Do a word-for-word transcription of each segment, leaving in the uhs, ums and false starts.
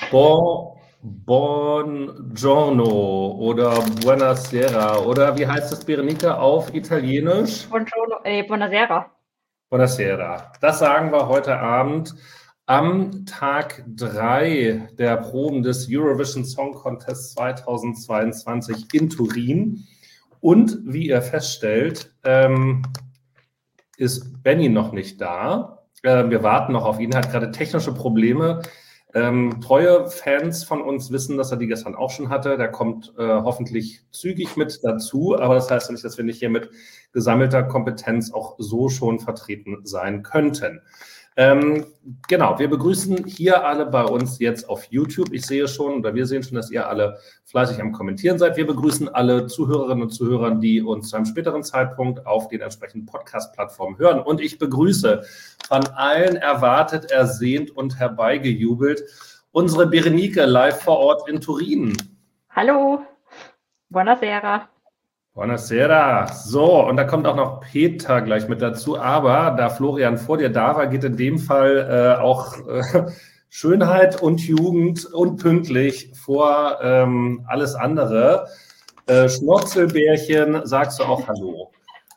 Bon, Buongiorno oder Buonasera oder wie heißt es, Berenike, auf Italienisch? Buongiorno, äh, Buonasera. Buonasera. Das sagen wir heute Abend am Tag drei der Proben des Eurovision Song Contest zweitausendzweiundzwanzig in Turin. Und wie ihr feststellt, ähm, ist Benny noch nicht da. Äh, wir warten noch auf ihn, er hat gerade technische Probleme. Ähm, treue Fans von uns wissen, dass er die gestern auch schon hatte. Der kommt äh, hoffentlich zügig mit dazu, aber das heißt nicht, dass wir nicht hier mit gesammelter Kompetenz auch so schon vertreten sein könnten. Ähm, genau, wir begrüßen hier alle bei uns jetzt auf YouTube. Ich sehe schon, oder wir sehen schon, dass ihr alle fleißig am Kommentieren seid. Wir begrüßen alle Zuhörerinnen und Zuhörer, die uns zu einem späteren Zeitpunkt auf den entsprechenden Podcast-Plattformen hören. Und ich begrüße von allen erwartet, ersehnt und herbeigejubelt unsere Berenike live vor Ort in Turin. Hallo, buonasera. Buonasera. So, und da kommt auch noch Peter gleich mit dazu. Aber da Florian vor dir da war, geht in dem Fall äh, auch äh, Schönheit und Jugend und pünktlich vor ähm, alles andere. Äh, Schnurzelbärchen, sagst du auch Hallo?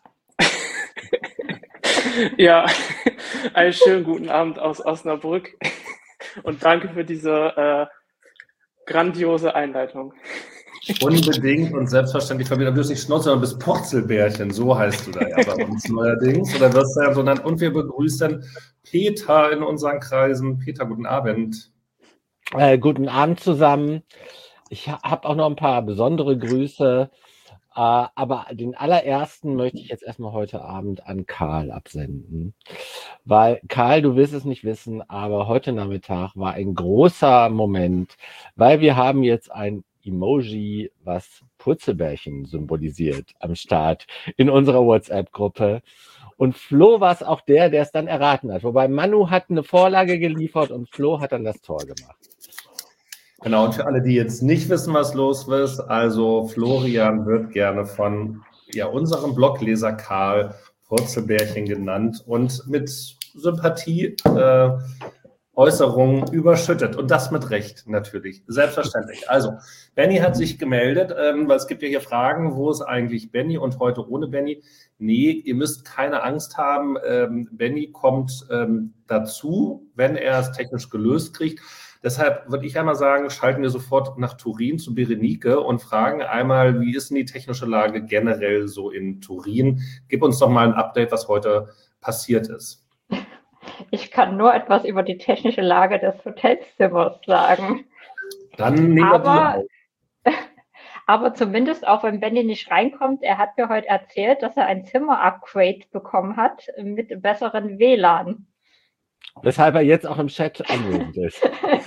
Ja, einen schönen guten Abend aus Osnabrück und danke für diese äh, grandiose Einleitung. Unbedingt und selbstverständlich verbinden. Du bist nicht Schnurzel, sondern bist Purzelbärchen, so heißt du da ja bei uns neuerdings. Oder wirst du ja so genannt. Und wir begrüßen Peter in unseren Kreisen. Peter, guten Abend. Äh, guten Abend zusammen. Ich habe auch noch ein paar besondere Grüße, äh, aber den allerersten möchte ich jetzt erstmal heute Abend an Karl absenden. Weil, Karl, du wirst es nicht wissen, aber heute Nachmittag war ein großer Moment, weil wir haben jetzt ein Emoji, was Purzelbärchen symbolisiert, am Start in unserer WhatsApp-Gruppe. Und Flo war es auch der, der es dann erraten hat. Wobei Manu hat eine Vorlage geliefert und Flo hat dann das Tor gemacht. Genau, und für alle, die jetzt nicht wissen, was los ist, also Florian wird gerne von ja, unserem Blogleser Karl Purzelbärchen genannt und mit Sympathie äh, Äußerungen überschüttet. Und das mit Recht natürlich, selbstverständlich. Also, Benny hat sich gemeldet, ähm, weil es gibt ja hier Fragen, wo ist eigentlich Benny und heute ohne Benny? Nee, ihr müsst keine Angst haben. Ähm, Benny kommt ähm, dazu, wenn er es technisch gelöst kriegt. Deshalb würde ich einmal sagen, schalten wir sofort nach Turin zu Berenike und fragen einmal, wie ist denn die technische Lage generell so in Turin? Gib uns doch mal ein Update, was heute passiert ist. Ich kann nur etwas über die technische Lage des Hotelzimmers sagen. Dann nehmen wir aber, aber zumindest, auch wenn Benny nicht reinkommt, er hat mir heute erzählt, dass er ein Zimmer-Upgrade bekommen hat mit besseren W L A N. Weshalb er jetzt auch im Chat anwesend ist.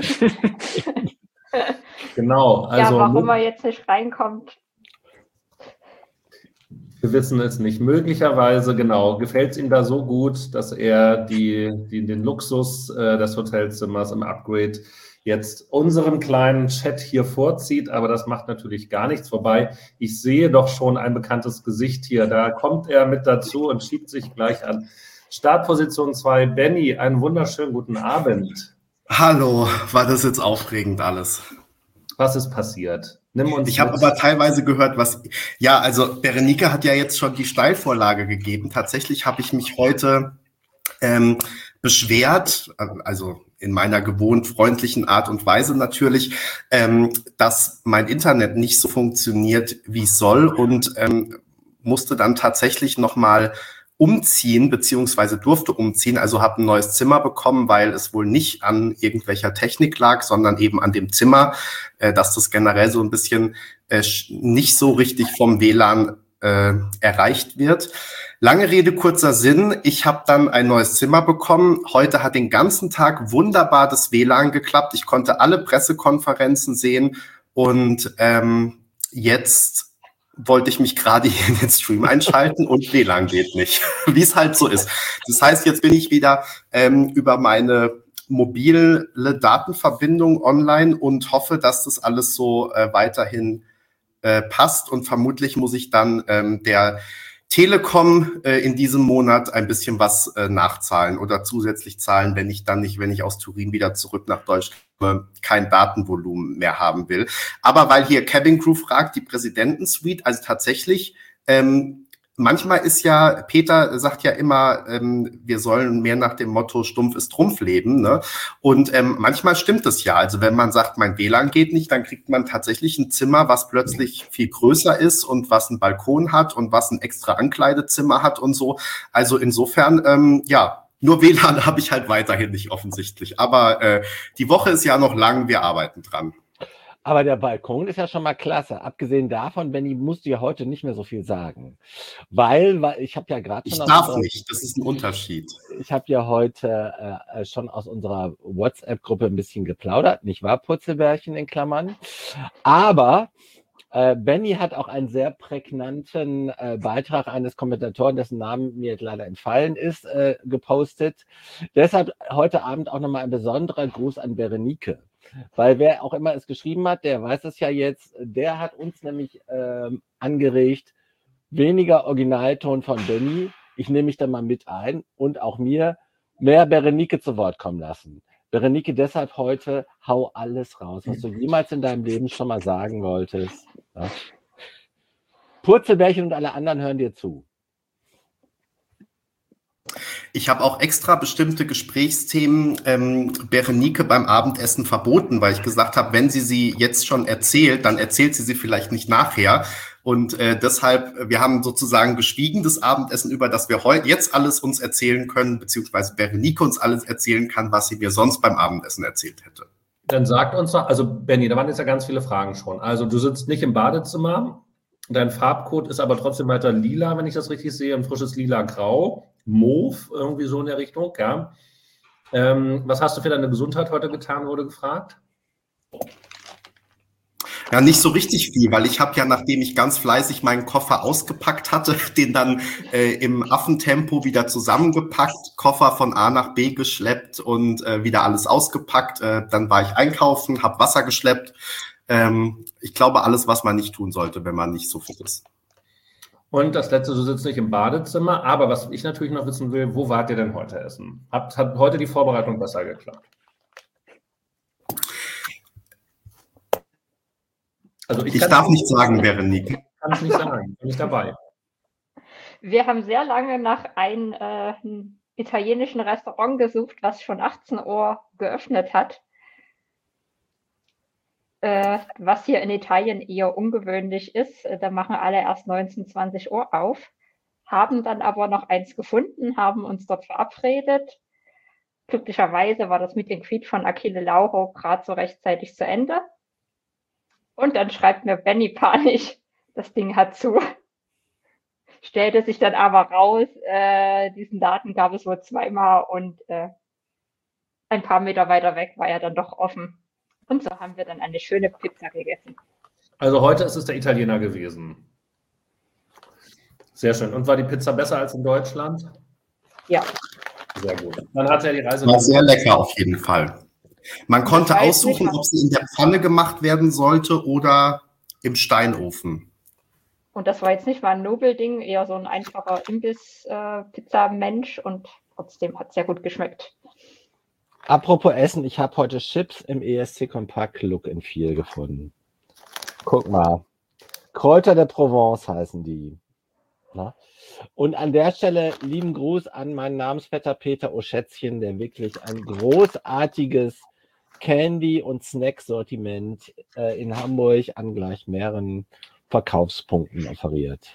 Genau. Also, ja, warum er jetzt nicht reinkommt. Wir wissen es nicht. Möglicherweise, genau, gefällt es ihm da so gut, dass er die, die, den Luxus äh, des Hotelzimmers im Upgrade jetzt unserem kleinen Chat hier vorzieht. Aber das macht natürlich gar nichts. Wobei, ich sehe doch schon ein bekanntes Gesicht hier. Da kommt er mit dazu und schiebt sich gleich an. Startposition zwei, Benny, einen wunderschönen guten Abend. Hallo, war das jetzt aufregend alles? Was ist passiert? Nimm uns ich habe aber teilweise gehört, was... Ja, also Berenike hat ja jetzt schon die Steilvorlage gegeben. Tatsächlich habe ich mich heute ähm, beschwert, also in meiner gewohnt freundlichen Art und Weise natürlich, ähm, dass mein Internet nicht so funktioniert, wie es soll und ähm, musste dann tatsächlich nochmal umziehen, beziehungsweise durfte umziehen, also habe ein neues Zimmer bekommen, weil es wohl nicht an irgendwelcher Technik lag, sondern eben an dem Zimmer, äh, dass das generell so ein bisschen äh, nicht so richtig vom W L A N äh, erreicht wird. Lange Rede, kurzer Sinn, ich habe dann ein neues Zimmer bekommen. Heute hat den ganzen Tag wunderbar das W L A N geklappt. Ich konnte alle Pressekonferenzen sehen und ähm, jetzt wollte ich mich gerade hier in den Stream einschalten und W L A N geht nicht, wie es halt so ist. Das heißt, jetzt bin ich wieder ähm, über meine mobile Datenverbindung online und hoffe, dass das alles so äh, weiterhin äh, passt und vermutlich muss ich dann ähm, der Telekom äh, in diesem Monat ein bisschen was äh, nachzahlen oder zusätzlich zahlen, wenn ich dann nicht, wenn ich aus Turin wieder zurück nach Deutschland äh, kein Datenvolumen mehr haben will. Aber weil hier Cabin Crew fragt, die Präsidentensuite, also tatsächlich, ähm, manchmal ist ja, Peter sagt ja immer, ähm, wir sollen mehr nach dem Motto Stumpf ist Trumpf leben, ne? Und ähm, manchmal stimmt es ja. Also wenn man sagt, mein W L A N geht nicht, dann kriegt man tatsächlich ein Zimmer, was plötzlich viel größer ist und was einen Balkon hat und was ein extra Ankleidezimmer hat und so. Also insofern, ähm, ja, nur W L A N habe ich halt weiterhin nicht offensichtlich. Aber äh, die Woche ist ja noch lang, wir arbeiten dran. Aber der Balkon ist ja schon mal klasse. Abgesehen davon, Benni, musst du ja heute nicht mehr so viel sagen. Weil, weil ich habe ja gerade schon... Ich darf unserer, nicht, das ist ein Unterschied. Ich habe ja heute äh, schon aus unserer WhatsApp-Gruppe ein bisschen geplaudert. Nicht wahr, Purzelbärchen in Klammern? Aber äh, Benni hat auch einen sehr prägnanten äh, Beitrag eines Kommentatoren, dessen Namen mir jetzt leider entfallen ist, äh, gepostet. Deshalb heute Abend auch nochmal ein besonderer Gruß an Berenike. Weil wer auch immer es geschrieben hat, der weiß es ja jetzt, der hat uns nämlich ähm, angeregt, weniger Originalton von Benni, ich nehme mich da mal mit ein und auch mir, mehr Berenike zu Wort kommen lassen. Berenike, deshalb heute, hau alles raus, was du jemals in deinem Leben schon mal sagen wolltest. Ja? Purzelbärchen und alle anderen hören dir zu. Ich habe auch extra bestimmte Gesprächsthemen ähm, Berenike beim Abendessen verboten, weil ich gesagt habe, wenn sie sie jetzt schon erzählt, dann erzählt sie sie vielleicht nicht nachher. Und äh, deshalb, wir haben sozusagen geschwiegen das Abendessen über, dass wir heute jetzt alles uns erzählen können, beziehungsweise Berenike uns alles erzählen kann, was sie mir sonst beim Abendessen erzählt hätte. Dann sagt uns doch, also Benni, da waren jetzt ja ganz viele Fragen schon. Also du sitzt nicht im Badezimmer, dein Farbcode ist aber trotzdem weiter lila, wenn ich das richtig sehe, ein frisches lila-grau. Mauve, irgendwie so in der Richtung, ja. Ähm, was hast du für deine Gesundheit heute getan, wurde gefragt? Ja, nicht so richtig viel, weil ich habe ja, nachdem ich ganz fleißig meinen Koffer ausgepackt hatte, den dann äh, im Affentempo wieder zusammengepackt, Koffer von A nach B geschleppt und äh, wieder alles ausgepackt. Äh, dann war ich einkaufen, habe Wasser geschleppt. Ähm, ich glaube, alles, was man nicht tun sollte, wenn man nicht so fit ist. Und das letzte, du sitzt nicht im Badezimmer, aber was ich natürlich noch wissen will, wo wart ihr denn heute essen? Hat, hat heute die Vorbereitung besser geklappt? Also ich ich darf nicht sagen, Berenike. Ich kann es nicht sagen, bin ich dabei. Wir haben sehr lange nach einem äh, italienischen Restaurant gesucht, was schon achtzehn Uhr geöffnet hat. Äh, was hier in Italien eher ungewöhnlich ist. Da machen alle erst neunzehn, zwanzig Uhr auf, haben dann aber noch eins gefunden, haben uns dort verabredet. Glücklicherweise war das Meet and Greet von Achille Lauro gerade so rechtzeitig zu Ende. Und dann schreibt mir Benni panisch, das Ding hat zu. Stellte sich dann aber raus, äh, diesen Daten gab es wohl zweimal und äh, ein paar Meter weiter weg war er dann doch offen. Und so haben wir dann eine schöne Pizza gegessen. Also heute ist es der Italiener gewesen. Sehr schön. Und war die Pizza besser als in Deutschland? Ja. Sehr gut. Dann hat er die Reise... War sehr lecker auf jeden Fall. Man konnte aussuchen, ob sie in der Pfanne gemacht werden sollte oder im Steinofen. Und das war jetzt nicht mal ein Nobelding, eher so ein einfacher Imbiss-Pizza-Mensch äh, und trotzdem hat es sehr gut geschmeckt. Apropos Essen, ich habe heute Chips im E S C Compact Look in vier gefunden. Guck mal. Kräuter der Provence heißen die. Na? Und an der Stelle lieben Gruß an meinen Namensvetter Peter Oschätzchen, der wirklich ein großartiges Candy- und Snack-Sortiment äh, in Hamburg an gleich mehreren Verkaufspunkten offeriert.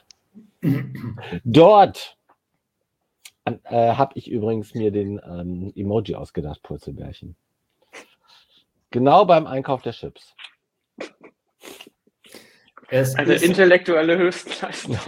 Dort Äh, habe ich übrigens mir den ähm, Emoji ausgedacht, Purzelbärchen. Genau beim Einkauf der Chips. Es Eine ist intellektuelle Höchstleistung.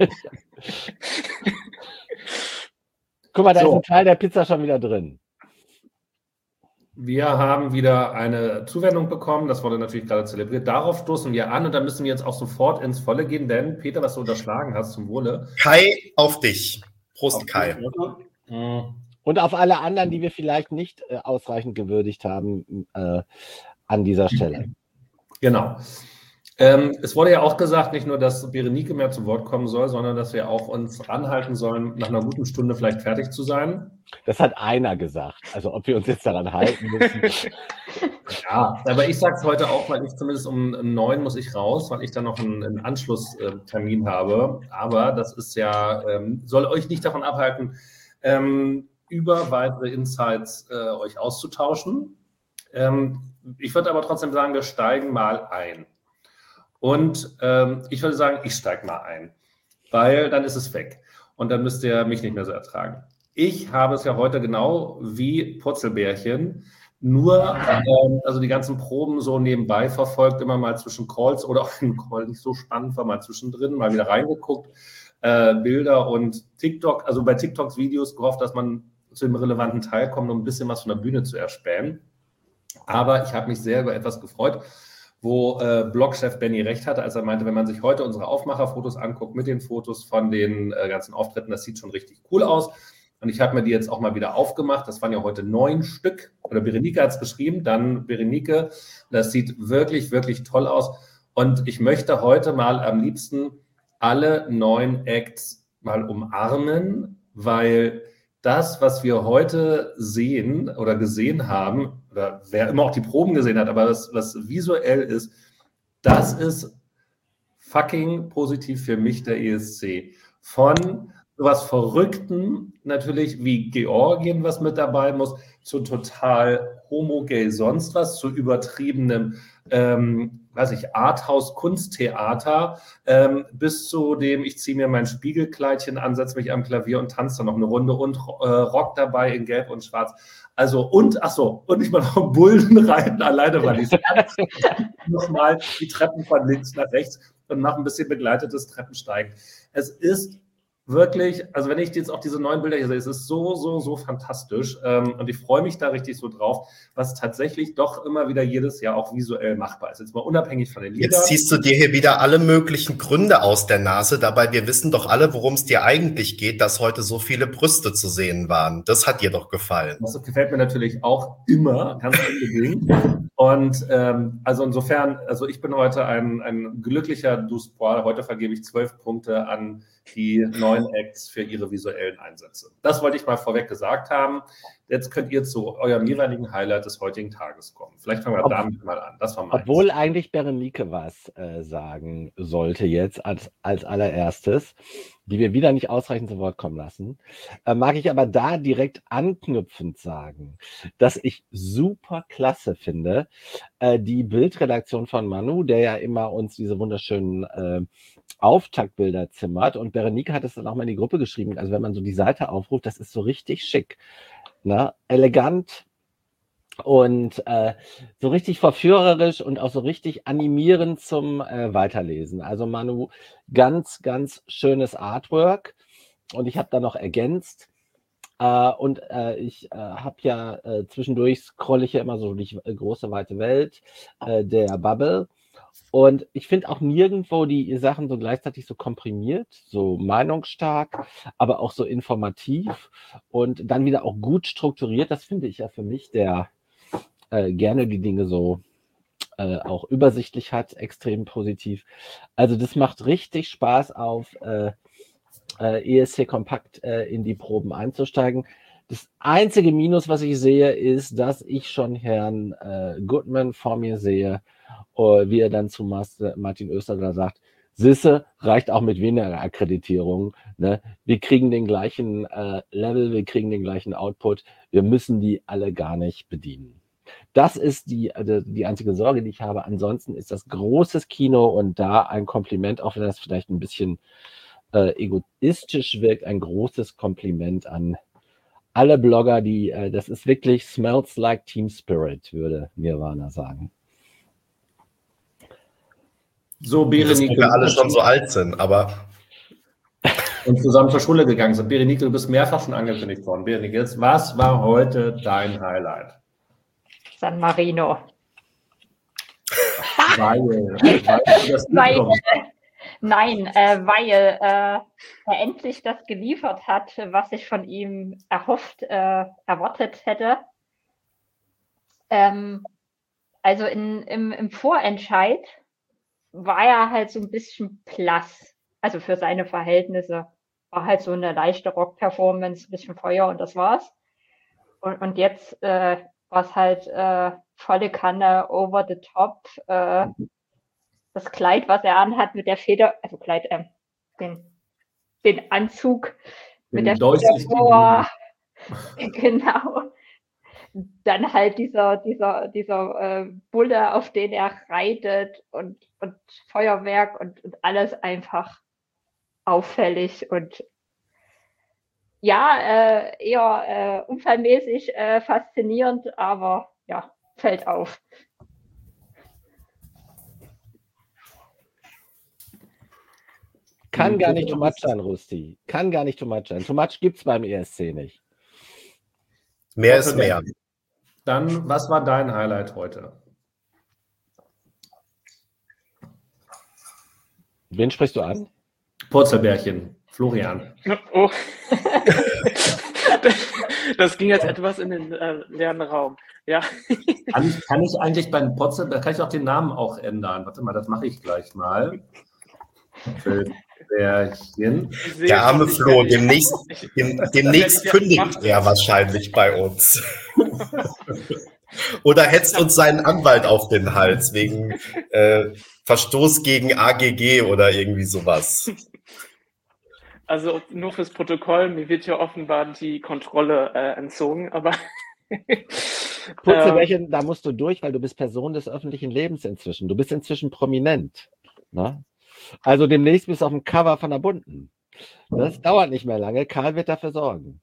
Guck mal, da so. ist ein Teil der Pizza schon wieder drin. Wir haben wieder eine Zuwendung bekommen, das wurde natürlich gerade zelebriert. Darauf stoßen wir an und da müssen wir jetzt auch sofort ins Volle gehen, denn Peter, was du unterschlagen hast, zum Wohle. Kai, auf dich. Prost, Kai. Und auf alle anderen, die wir vielleicht nicht äh, ausreichend gewürdigt haben äh, an dieser Stelle. Genau. Ähm, es wurde ja auch gesagt, nicht nur, dass Berenike mehr zu Wort kommen soll, sondern dass wir auch uns anhalten sollen, nach einer guten Stunde vielleicht fertig zu sein. Das hat einer gesagt. Also ob wir uns jetzt daran halten müssen. Ja, aber ich sage es heute auch, weil ich zumindest um neun muss ich raus, weil ich dann noch einen, einen Anschlusstermin habe. Aber das ist ja, ähm, soll euch nicht davon abhalten, ähm, über weitere Insights äh, euch auszutauschen. Ähm, ich würde aber trotzdem sagen, wir steigen mal ein. Und ähm, ich würde sagen, ich steige mal ein, weil dann ist es weg. Und dann müsst ihr mich nicht mehr so ertragen. Ich habe es ja heute genau wie Purzelbärchen, nur ähm, also die ganzen Proben so nebenbei verfolgt, immer mal zwischen Calls oder auch wenn ein Call nicht so spannend war, mal zwischendrin, mal wieder reingeguckt, äh, Bilder und TikTok, also bei TikToks Videos gehofft, dass man zu dem relevanten Teil kommt, um ein bisschen was von der Bühne zu erspähen. Aber ich habe mich sehr über etwas gefreut, wo äh, Blogchef Benny recht hatte, als er meinte, wenn man sich heute unsere Aufmacherfotos anguckt mit den Fotos von den äh, ganzen Auftritten, das sieht schon richtig cool aus. Und ich habe mir die jetzt auch mal wieder aufgemacht. Das waren ja heute neun Stück. Oder Berenike hat es geschrieben, dann Berenike. Das sieht wirklich, wirklich toll aus. Und ich möchte heute mal am liebsten alle neun Acts mal umarmen, weil das, was wir heute sehen oder gesehen haben, oder wer immer auch die Proben gesehen hat, aber das, was visuell ist, das ist fucking positiv für mich, der E S C. Von sowas Verrückten, natürlich wie Georgien, was mit dabei muss, zu total homogay sonst was, zu übertriebenem, ähm, weiß ich, Arthouse-Kunsttheater, ähm, bis zu dem, ich ziehe mir mein Spiegelkleidchen an, setze mich am Klavier und tanze dann noch eine Runde und äh, Rock dabei in Gelb und Schwarz. Also, und, ach so, und ich mal noch Bullen reiten, alleine, weil ich nochmal die Treppen von links nach rechts und mache ein bisschen begleitetes Treppensteigen. Es ist wirklich, also wenn ich jetzt auch diese neuen Bilder hier sehe, es ist so, so, so fantastisch ähm, und ich freue mich da richtig so drauf, was tatsächlich doch immer wieder jedes Jahr auch visuell machbar ist. Jetzt mal unabhängig von den Liedern. Jetzt ziehst du dir hier wieder alle möglichen Gründe aus der Nase, dabei wir wissen doch alle, worum es dir eigentlich geht, dass heute so viele Brüste zu sehen waren. Das hat dir doch gefallen. Das gefällt mir natürlich auch immer, ganz unbedingt. Und ähm, also insofern, also ich bin heute ein, ein glücklicher Duspoir. Heute vergebe ich zwölf Punkte an die neuen Acts für ihre visuellen Einsätze. Das wollte ich mal vorweg gesagt haben. Jetzt könnt ihr zu eurem jeweiligen Highlight des heutigen Tages kommen. Vielleicht fangen wir Ob, damit mal an. Das war meins. Obwohl eigentlich Berenike was äh, sagen sollte jetzt als, als allererstes, die wir wieder nicht ausreichend zu Wort kommen lassen, äh, mag ich aber da direkt anknüpfend sagen, dass ich super klasse finde, äh, die Bildredaktion von Manu, der ja immer uns diese wunderschönen äh, Auftaktbilder zimmert, und Berenike hat es dann auch mal in die Gruppe geschrieben, also wenn man so die Seite aufruft, das ist so richtig schick, ne? Elegant und äh, so richtig verführerisch und auch so richtig animierend zum äh, Weiterlesen. Also Manu, ganz, ganz schönes Artwork, und ich habe da noch ergänzt, äh, und äh, ich äh, habe ja äh, zwischendurch scrolle ich ja immer so die äh, große weite Welt äh, der Bubble. Und ich finde auch nirgendwo die Sachen so gleichzeitig so komprimiert, so meinungsstark, aber auch so informativ und dann wieder auch gut strukturiert. Das finde ich ja für mich, der äh, gerne die Dinge so äh, auch übersichtlich hat, extrem positiv. Also das macht richtig Spaß, auf äh, äh, E S C Kompakt äh, in die Proben einzusteigen. Das einzige Minus, was ich sehe, ist, dass ich schon Herrn äh, Goodman vor mir sehe, uh, wie er dann zu Master Martin Oesterler sagt, Sisse reicht auch mit weniger Akkreditierung. Ne? Wir kriegen den gleichen äh, Level, wir kriegen den gleichen Output, wir müssen die alle gar nicht bedienen. Das ist die, also die einzige Sorge, die ich habe. Ansonsten ist das großes Kino, und da ein Kompliment, auch wenn das vielleicht ein bisschen äh, egoistisch wirkt, ein großes Kompliment an alle Blogger, die, äh, das ist wirklich smells like Team Spirit, würde Nirvana sagen. So, Berenike, wir alle schon so alt sind, aber und zusammen zur Schule gegangen sind. Berenike, du bist mehrfach schon angekündigt worden. Berenike, jetzt, was war heute dein Highlight? San Marino. Weil, weil, das weil Nein, äh, weil äh, er endlich das geliefert hat, was ich von ihm erhofft, äh, erwartet hätte. Ähm, also in, im, im Vorentscheid war er halt so ein bisschen blass. Also für seine Verhältnisse. War halt so eine leichte Rock-Performance, ein bisschen Feuer und das war's. Und, und jetzt äh, war es halt äh, volle Kanne, over the top. Äh, das Kleid, was er anhat mit der Feder, also Kleid, äh, den, den Anzug mit Den der Feder durchsichtigen- vor. Genau. Dann halt dieser, dieser, dieser äh, Bulle, auf den er reitet und, und Feuerwerk und, und alles einfach auffällig und ja, äh, eher äh, unfallmäßig äh, faszinierend, aber ja, fällt auf. Kann Mhm. gar nicht too much sein, Rusti. Kann gar nicht too much sein. Too much gibt's beim E S C nicht. Mehr ist mehr. Dann, was war dein Highlight heute? Wen sprichst du an? Purzelbärchen, Florian. Oh. Das ging jetzt etwas in den äh, leeren Raum. Ja. Kann ich, kann ich eigentlich beim Purzelbärchen, kann ich auch den Namen auch ändern? Warte mal, das mache ich gleich mal. Purzelbärchen. Ich sehe Der arme schon, ich Flo, werde- demnächst, ich- dem, demnächst Ja, kündigt macht er es. wahrscheinlich bei uns. Oder hetzt uns seinen Anwalt auf den Hals wegen äh, Verstoß gegen A G G oder irgendwie sowas. Also nur fürs Protokoll, mir wird hier offenbar die Kontrolle äh, entzogen, aber Purzelbärchen, da musst du durch, weil du bist Person des öffentlichen Lebens inzwischen. Du bist inzwischen prominent. Ne? Also demnächst bist du auf dem Cover von der Bunten. Das dauert nicht mehr lange. Karl wird dafür sorgen.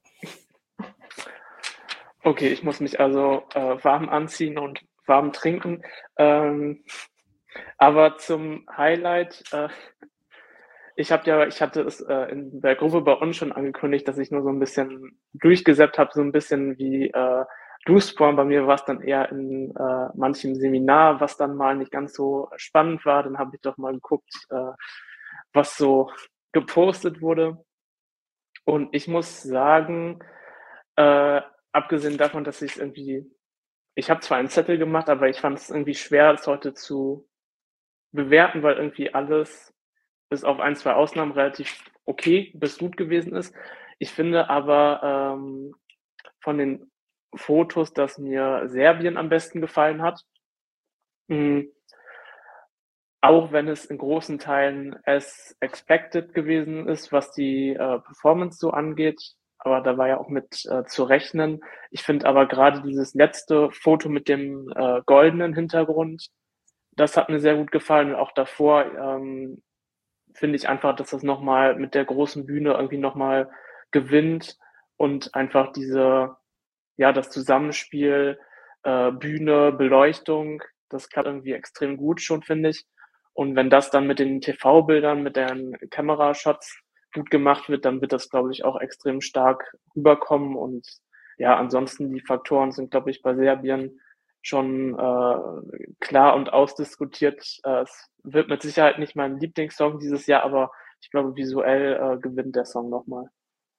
okay, ich muss mich also äh, warm anziehen und warm trinken. Ähm, aber zum Highlight, äh, ich habe ja, ich hatte es äh, in der Gruppe bei uns schon angekündigt, dass ich nur so ein bisschen durchgesäppt habe, so ein bisschen wie äh, Duisburg. Bei mir war es dann eher in äh, manchem Seminar, was dann mal nicht ganz so spannend war. Dann habe ich doch mal geguckt, äh, was so gepostet wurde. Und ich muss sagen, äh, abgesehen davon, dass ich irgendwie, ich habe zwar einen Zettel gemacht, aber ich fand es irgendwie schwer, es heute zu bewerten, weil irgendwie alles bis auf ein, zwei Ausnahmen relativ okay bis gut gewesen ist. Ich finde aber ähm, von den Fotos, dass mir Serbien am besten gefallen hat. Mhm. Auch wenn es in großen Teilen as expected gewesen ist, was die äh, Performance so angeht. Aber da war ja auch mit äh, zu rechnen. Ich finde aber gerade dieses letzte Foto mit dem äh, goldenen Hintergrund, das hat mir sehr gut gefallen. Und auch davor ähm, finde ich einfach, dass das nochmal mit der großen Bühne irgendwie nochmal gewinnt und einfach diese, ja, das Zusammenspiel, äh, Bühne, Beleuchtung, das klappt irgendwie extrem gut schon, finde ich. Und wenn das dann mit den T V-Bildern, mit den Kamerashots gut gemacht wird, dann wird das, glaube ich, auch extrem stark rüberkommen. Und ja, ansonsten die Faktoren sind, glaube ich, bei Serbien schon äh, klar und ausdiskutiert. Äh, es wird mit Sicherheit nicht mein Lieblingssong dieses Jahr, aber ich glaube, visuell äh, gewinnt der Song nochmal.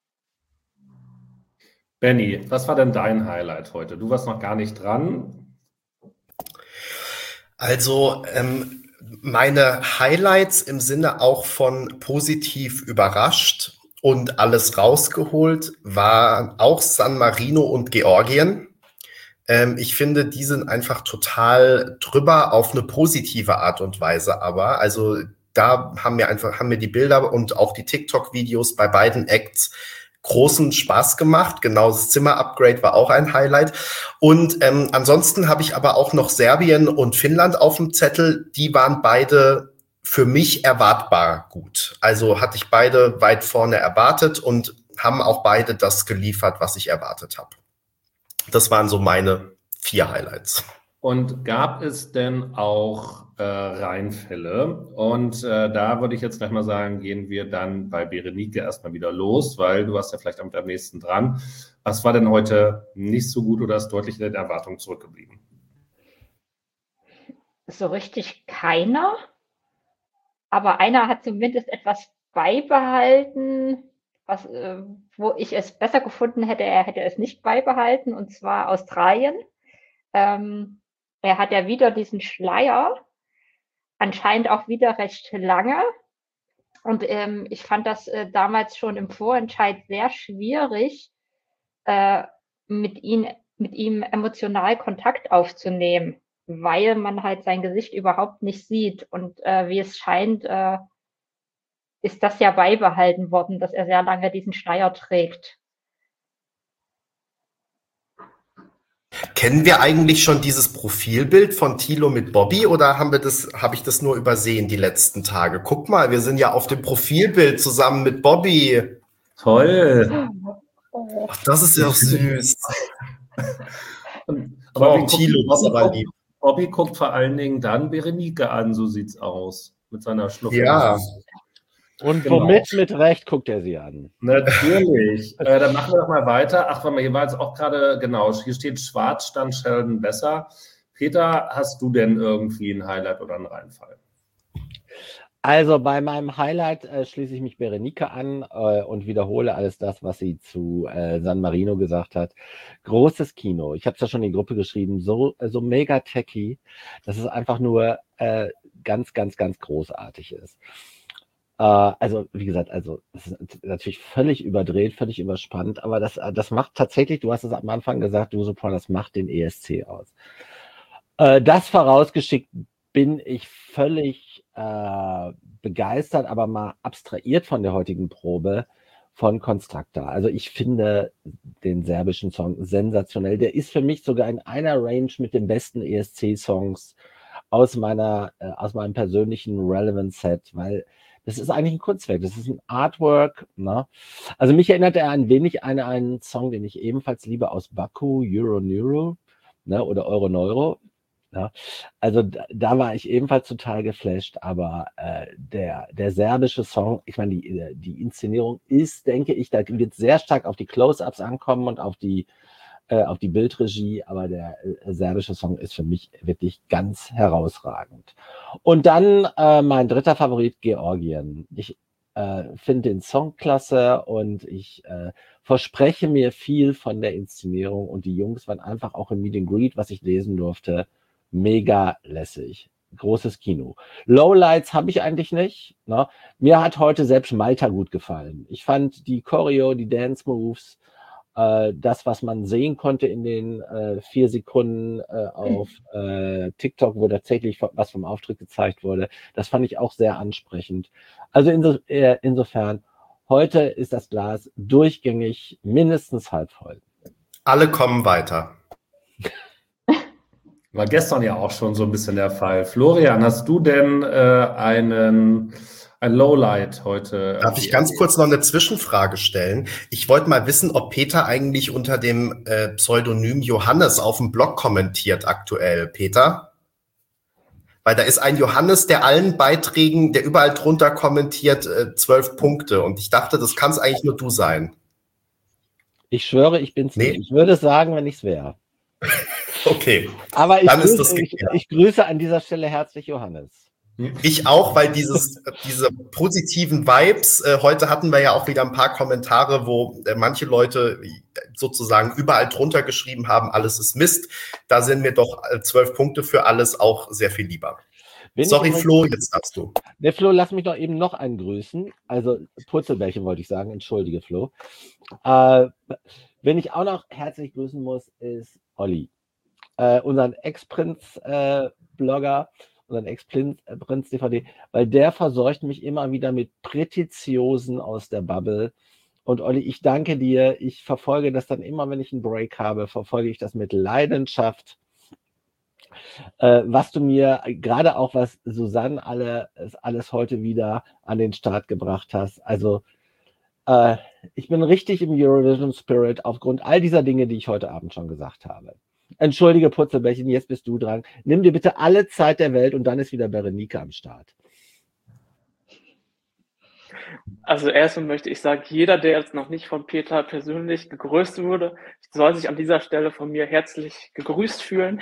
Benny, was war denn dein Highlight heute? Du warst noch gar nicht dran. Also ähm, meine Highlights im Sinne auch von positiv überrascht und alles rausgeholt war auch San Marino und Georgien. Ähm, ich finde, die sind einfach total drüber auf eine positive Art und Weise, aber also da haben mir einfach, haben mir die Bilder und auch die TikTok-Videos bei beiden Acts großen Spaß gemacht. Genau, das Zimmer-Upgrade war auch ein Highlight. Und ähm, ansonsten habe ich aber auch noch Serbien und Finnland auf dem Zettel. Die waren beide für mich erwartbar gut. Also hatte ich beide weit vorne erwartet und haben auch beide das geliefert, was ich erwartet habe. Das waren so meine vier Highlights. Und gab es denn auch äh, Reinfälle? Und äh, da würde ich jetzt gleich mal sagen, gehen wir dann bei Berenike erstmal wieder los, weil du warst ja vielleicht am nächsten dran. Was war denn heute nicht so gut oder ist deutlich in den Erwartungen zurückgeblieben? So richtig keiner. Aber einer hat zumindest etwas beibehalten, was, äh, wo ich es besser gefunden hätte, er hätte es nicht beibehalten, und zwar Australien. Ähm, er hat ja wieder diesen Schleier anscheinend auch wieder recht lange. Und ähm, ich fand das äh, damals schon im Vorentscheid sehr schwierig, äh, mit, ihn, mit ihm emotional Kontakt aufzunehmen, weil man halt sein Gesicht überhaupt nicht sieht. Und äh, wie es scheint, äh, ist das ja beibehalten worden, dass er sehr lange diesen Schleier trägt. Kennen wir eigentlich schon dieses Profilbild von Thilo mit Bobby oder haben wir das, habe ich das nur übersehen die letzten Tage? Guck mal, wir sind ja auf dem Profilbild zusammen mit Bobby. Toll. Ach, das ist ja auch süß. Und, aber Oh, wie Thilo, guckt, das ist Bobby, aber guckt, lieb. Bobby guckt vor allen Dingen dann Berenike an, so sieht's aus. Mit seiner Schnuffel. Ja. Und Genau. womit mit Recht guckt er sie an? Natürlich. äh, dann machen wir doch mal weiter. Ach, warte mal, hier war jetzt auch gerade, genau, hier steht schwarz, stand Sheldon besser. Peter, hast du denn irgendwie ein Highlight oder einen Reinfall? Also bei meinem Highlight äh, schließe ich mich Berenike an äh, und wiederhole alles das, was sie zu äh, San Marino gesagt hat. Großes Kino. Ich habe es ja schon in die Gruppe geschrieben. So, so mega techy, dass es einfach nur äh, ganz, ganz, ganz großartig ist. Äh, also wie gesagt, also es ist natürlich völlig überdreht, völlig überspannt, aber das, das macht tatsächlich, du hast es am Anfang gesagt, du Sopran, das macht den E S C aus. Äh, das vorausgeschickt bin ich völlig äh, begeistert, aber mal abstrahiert von der heutigen Probe von Constructor. Also ich finde den serbischen Song sensationell. Der ist für mich sogar in einer Range mit den besten E S C-Songs aus meiner, äh, aus meinem persönlichen Relevant-Set, weil das ist eigentlich ein Kunstwerk, das ist ein Artwork. Ne? Also mich erinnert er ein wenig an einen Song, den ich ebenfalls liebe, aus Baku, Euro Neuro, ne? Oder Euro Neuro. Ja, also da, da war ich ebenfalls total geflasht, aber äh, der, der serbische Song, ich meine, die, die Inszenierung ist, denke ich, da wird sehr stark auf die Close-Ups ankommen und auf die, äh, auf die Bildregie, aber der äh, serbische Song ist für mich wirklich ganz herausragend. Und dann äh, mein dritter Favorit, Georgien. Ich äh, finde den Song klasse und ich äh, verspreche mir viel von der Inszenierung und die Jungs waren einfach auch im Meet and Greet, was ich lesen durfte, mega lässig. Großes Kino. Lowlights habe ich eigentlich nicht. Ne? Mir hat heute selbst Malta gut gefallen. Ich fand die Choreo, die Dance Moves, äh, das, was man sehen konnte in den äh, vier Sekunden äh, auf äh, TikTok, wo tatsächlich was vom Auftritt gezeigt wurde, das fand ich auch sehr ansprechend. Also inso, äh, insofern, heute ist das Glas durchgängig mindestens halb voll. Alle kommen weiter. War gestern ja auch schon so ein bisschen der Fall. Florian, hast du denn äh, einen, ein Lowlight heute? Darf ich ganz kurz noch eine Zwischenfrage stellen? Ich wollte mal wissen, ob Peter eigentlich unter dem äh, Pseudonym Johannes auf dem Blog kommentiert aktuell. Peter? Weil da ist ein Johannes, der allen Beiträgen, der überall drunter kommentiert, äh, zwölf Punkte. Und ich dachte, das kann es eigentlich nur du sein. Ich schwöre, ich bin's Nee. nicht. Ich würde sagen, wenn ich's wäre. Okay. Aber ich Dann ist grüße, das ich, geklärt. ich grüße an dieser Stelle herzlich Johannes. Ich auch, weil dieses, diese positiven Vibes, äh, heute hatten wir ja auch wieder ein paar Kommentare, wo äh, manche Leute sozusagen überall drunter geschrieben haben, alles ist Mist. Da sind mir doch äh, zwölf Punkte für alles auch sehr viel lieber. Wenn Sorry, ich, Flo, jetzt darfst du. Der Flo, lass mich doch eben noch einen grüßen. Also Purzelbärchen wollte ich sagen, entschuldige Flo. Äh, wenn ich auch noch herzlich grüßen muss, ist Olli. Äh, unseren Ex-Prinz-Blogger, äh, unseren Ex-Prinz-D V D, weil der versorgt mich immer wieder mit Prätitiosen aus der Bubble. Und Olli, ich danke dir. Ich verfolge das dann immer, wenn ich einen Break habe, verfolge ich das mit Leidenschaft. Äh, was du mir, gerade auch was Susanne alle, alles heute wieder an den Start gebracht hast. Also äh, ich bin richtig im Eurovision Spirit aufgrund all dieser Dinge, die ich heute Abend schon gesagt habe. Entschuldige, Putzelbärchen, jetzt bist du dran. Nimm dir bitte alle Zeit der Welt und dann ist wieder Berenike am Start. Also erstmal möchte ich sagen, jeder, der jetzt noch nicht von Peter persönlich gegrüßt wurde, soll sich an dieser Stelle von mir herzlich gegrüßt fühlen.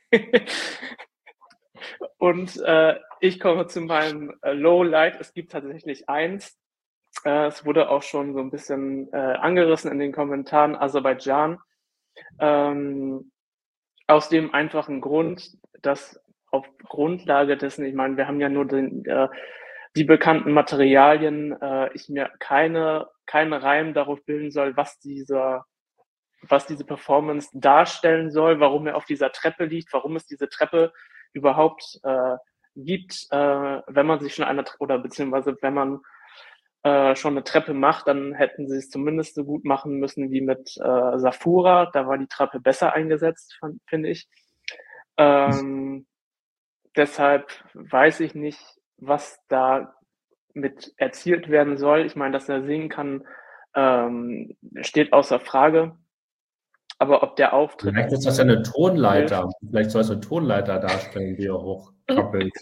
Und äh, ich komme zu meinem äh, Lowlight. Es gibt tatsächlich eins. Äh, es wurde auch schon so ein bisschen äh, angerissen in den Kommentaren. Aserbaidschan. Ähm, aus dem einfachen Grund, dass auf Grundlage dessen, ich meine, wir haben ja nur den, äh, die bekannten Materialien, äh, ich mir keine, keine Reim darauf bilden soll, was dieser, was diese Performance darstellen soll, warum er auf dieser Treppe liegt, warum es diese Treppe überhaupt äh, gibt, äh, wenn man sich schon eine, oder beziehungsweise wenn man äh, schon eine Treppe macht, dann hätten sie es zumindest so gut machen müssen wie mit äh, Safura. Da war die Treppe besser eingesetzt, finde ich. Ähm, deshalb weiß ich nicht, was da mit erzielt werden soll. Ich meine, dass er singen kann, ähm, steht außer Frage. Aber ob der Auftritt... Vielleicht ist das ja eine Tonleiter. Vielleicht soll es eine Tonleiter darstellen, die er hochkrabbelt.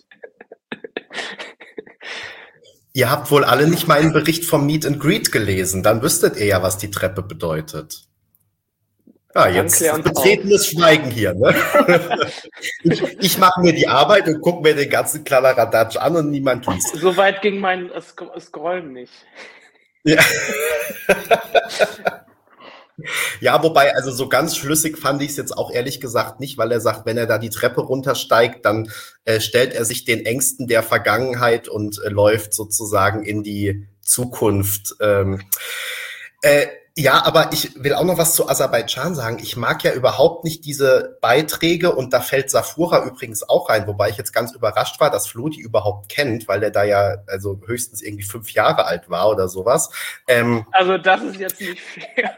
Ihr habt wohl alle nicht meinen Bericht vom Meet and Greet gelesen. Dann wüsstet ihr ja, was die Treppe bedeutet. Ja, jetzt betretenes Schweigen hier. Ne? ich ich mache mir die Arbeit und gucke mir den ganzen Kladderadatsch an und niemand liest. So weit ging mein Scrollen nicht. Ja. Ja, wobei, also so ganz schlüssig fand ich es jetzt auch ehrlich gesagt nicht, weil er sagt, wenn er da die Treppe runtersteigt, dann äh, stellt er sich den Ängsten der Vergangenheit und äh, läuft sozusagen in die Zukunft. Ähm, äh, ja, aber ich will auch noch was zu Aserbaidschan sagen. Ich mag ja überhaupt nicht diese Beiträge und da fällt Safura übrigens auch rein, wobei ich jetzt ganz überrascht war, dass Flo die überhaupt kennt, weil er da ja also höchstens irgendwie fünf Jahre alt war oder sowas. Ähm, also das ist jetzt nicht fair.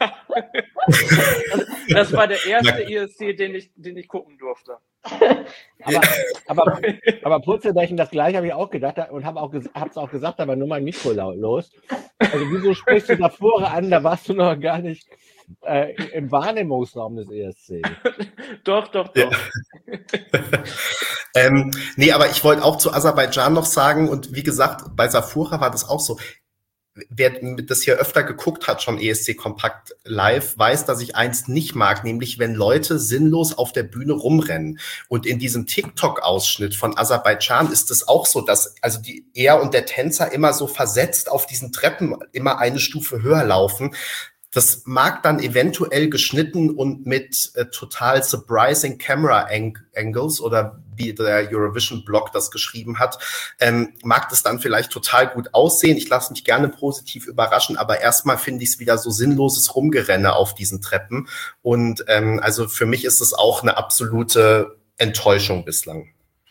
Das war der erste E S C, den ich, den ich gucken durfte. aber, aber, aber Purzelbächen, das gleiche habe ich auch gedacht und habe auch, es auch gesagt, aber nur mein Mikro los. Also wieso sprichst du davor an, da warst du noch gar nicht äh, im Wahrnehmungsraum des E S C. Doch, doch, doch. Ja. ähm, nee, aber ich wollte auch zu Aserbaidschan noch sagen und wie gesagt, bei Safura war das auch so. Wer das hier öfter geguckt hat, schon E S C Kompakt live, weiß, dass ich eins nicht mag, nämlich wenn Leute sinnlos auf der Bühne rumrennen. Und in diesem TikTok-Ausschnitt von Aserbaidschan ist es auch so, dass also die er und der Tänzer immer so versetzt auf diesen Treppen immer eine Stufe höher laufen. Das mag dann eventuell geschnitten und mit äh, total surprising Camera ang Angles oder wie der Eurovision-Blog das geschrieben hat, ähm, mag das dann vielleicht total gut aussehen. Ich lasse mich gerne positiv überraschen, aber erstmal finde ich es wieder so sinnloses Rumgerenne auf diesen Treppen. Und ähm, also für mich ist es auch eine absolute Enttäuschung bislang.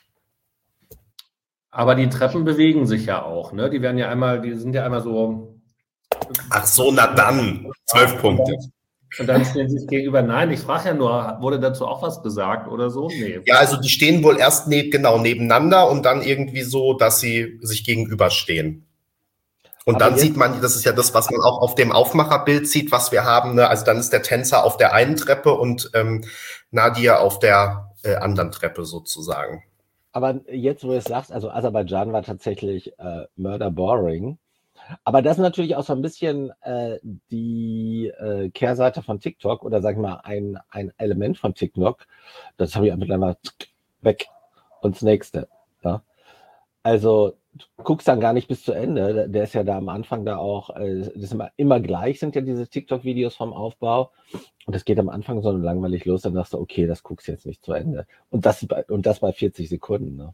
Aber die Treppen bewegen sich ja auch, ne? Die werden ja einmal, die sind ja einmal so. Ach so, na dann. Zwölf Punkte. Und dann stehen sie sich gegenüber. Nein, ich frage ja nur, wurde dazu auch was gesagt oder so? Nee. Ja, also die stehen wohl erst ne genau nebeneinander und dann irgendwie so, dass sie sich gegenüberstehen. Und aber dann sieht man, das ist ja das, was man auch auf dem Aufmacherbild sieht, was wir haben. Ne? Also dann ist der Tänzer auf der einen Treppe und ähm, Nadia auf der äh, anderen Treppe sozusagen. Aber jetzt, wo du es sagst, also Aserbaidschan war tatsächlich äh, murder boring. Aber das ist natürlich auch so ein bisschen äh, die äh, Kehrseite von TikTok oder sag ich mal ein, ein Element von TikTok. Das habe ich mittlerweile weg und das nächste. Ja? Also du guckst dann gar nicht bis zu Ende. Der ist ja da am Anfang da auch, äh, das ist immer, immer gleich sind ja diese TikTok-Videos vom Aufbau. Und das geht am Anfang so langweilig los, dann sagst du, okay, das guckst du jetzt nicht zu Ende. Und das, und das bei vierzig Sekunden. Ne?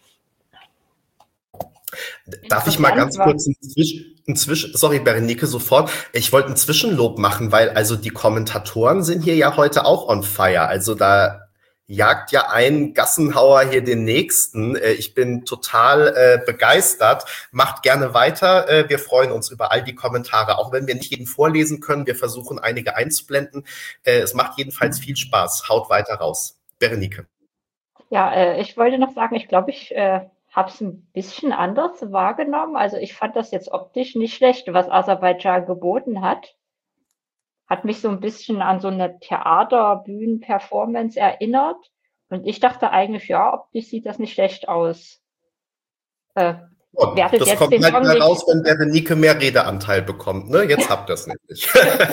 Darf ich mal ganz kurz ein Zwischen, ein Zwischen, sorry, Berenike, sofort. Ich wollte ein Zwischenlob machen, weil also die Kommentatoren sind hier ja heute auch on fire. Also da jagt ja ein Gassenhauer hier den nächsten. Ich bin total äh, begeistert. Macht gerne weiter. Äh, wir freuen uns über all die Kommentare, auch wenn wir nicht jeden vorlesen können. Wir versuchen einige einzublenden. Äh, es macht jedenfalls viel Spaß. Haut weiter raus. Berenike. Ja, äh, ich wollte noch sagen, ich glaube, ich äh, habe es ein bisschen anders wahrgenommen. Also ich fand das jetzt optisch nicht schlecht, was Aserbaidschan geboten hat. Hat mich so ein bisschen an so eine Theaterbühnen-Performance erinnert. Und ich dachte eigentlich, ja, optisch sieht das nicht schlecht aus. Äh, oh, das jetzt kommt halt mal raus, wenn Berenike mehr Redeanteil bekommt. Ne? Jetzt habt ihr es nämlich.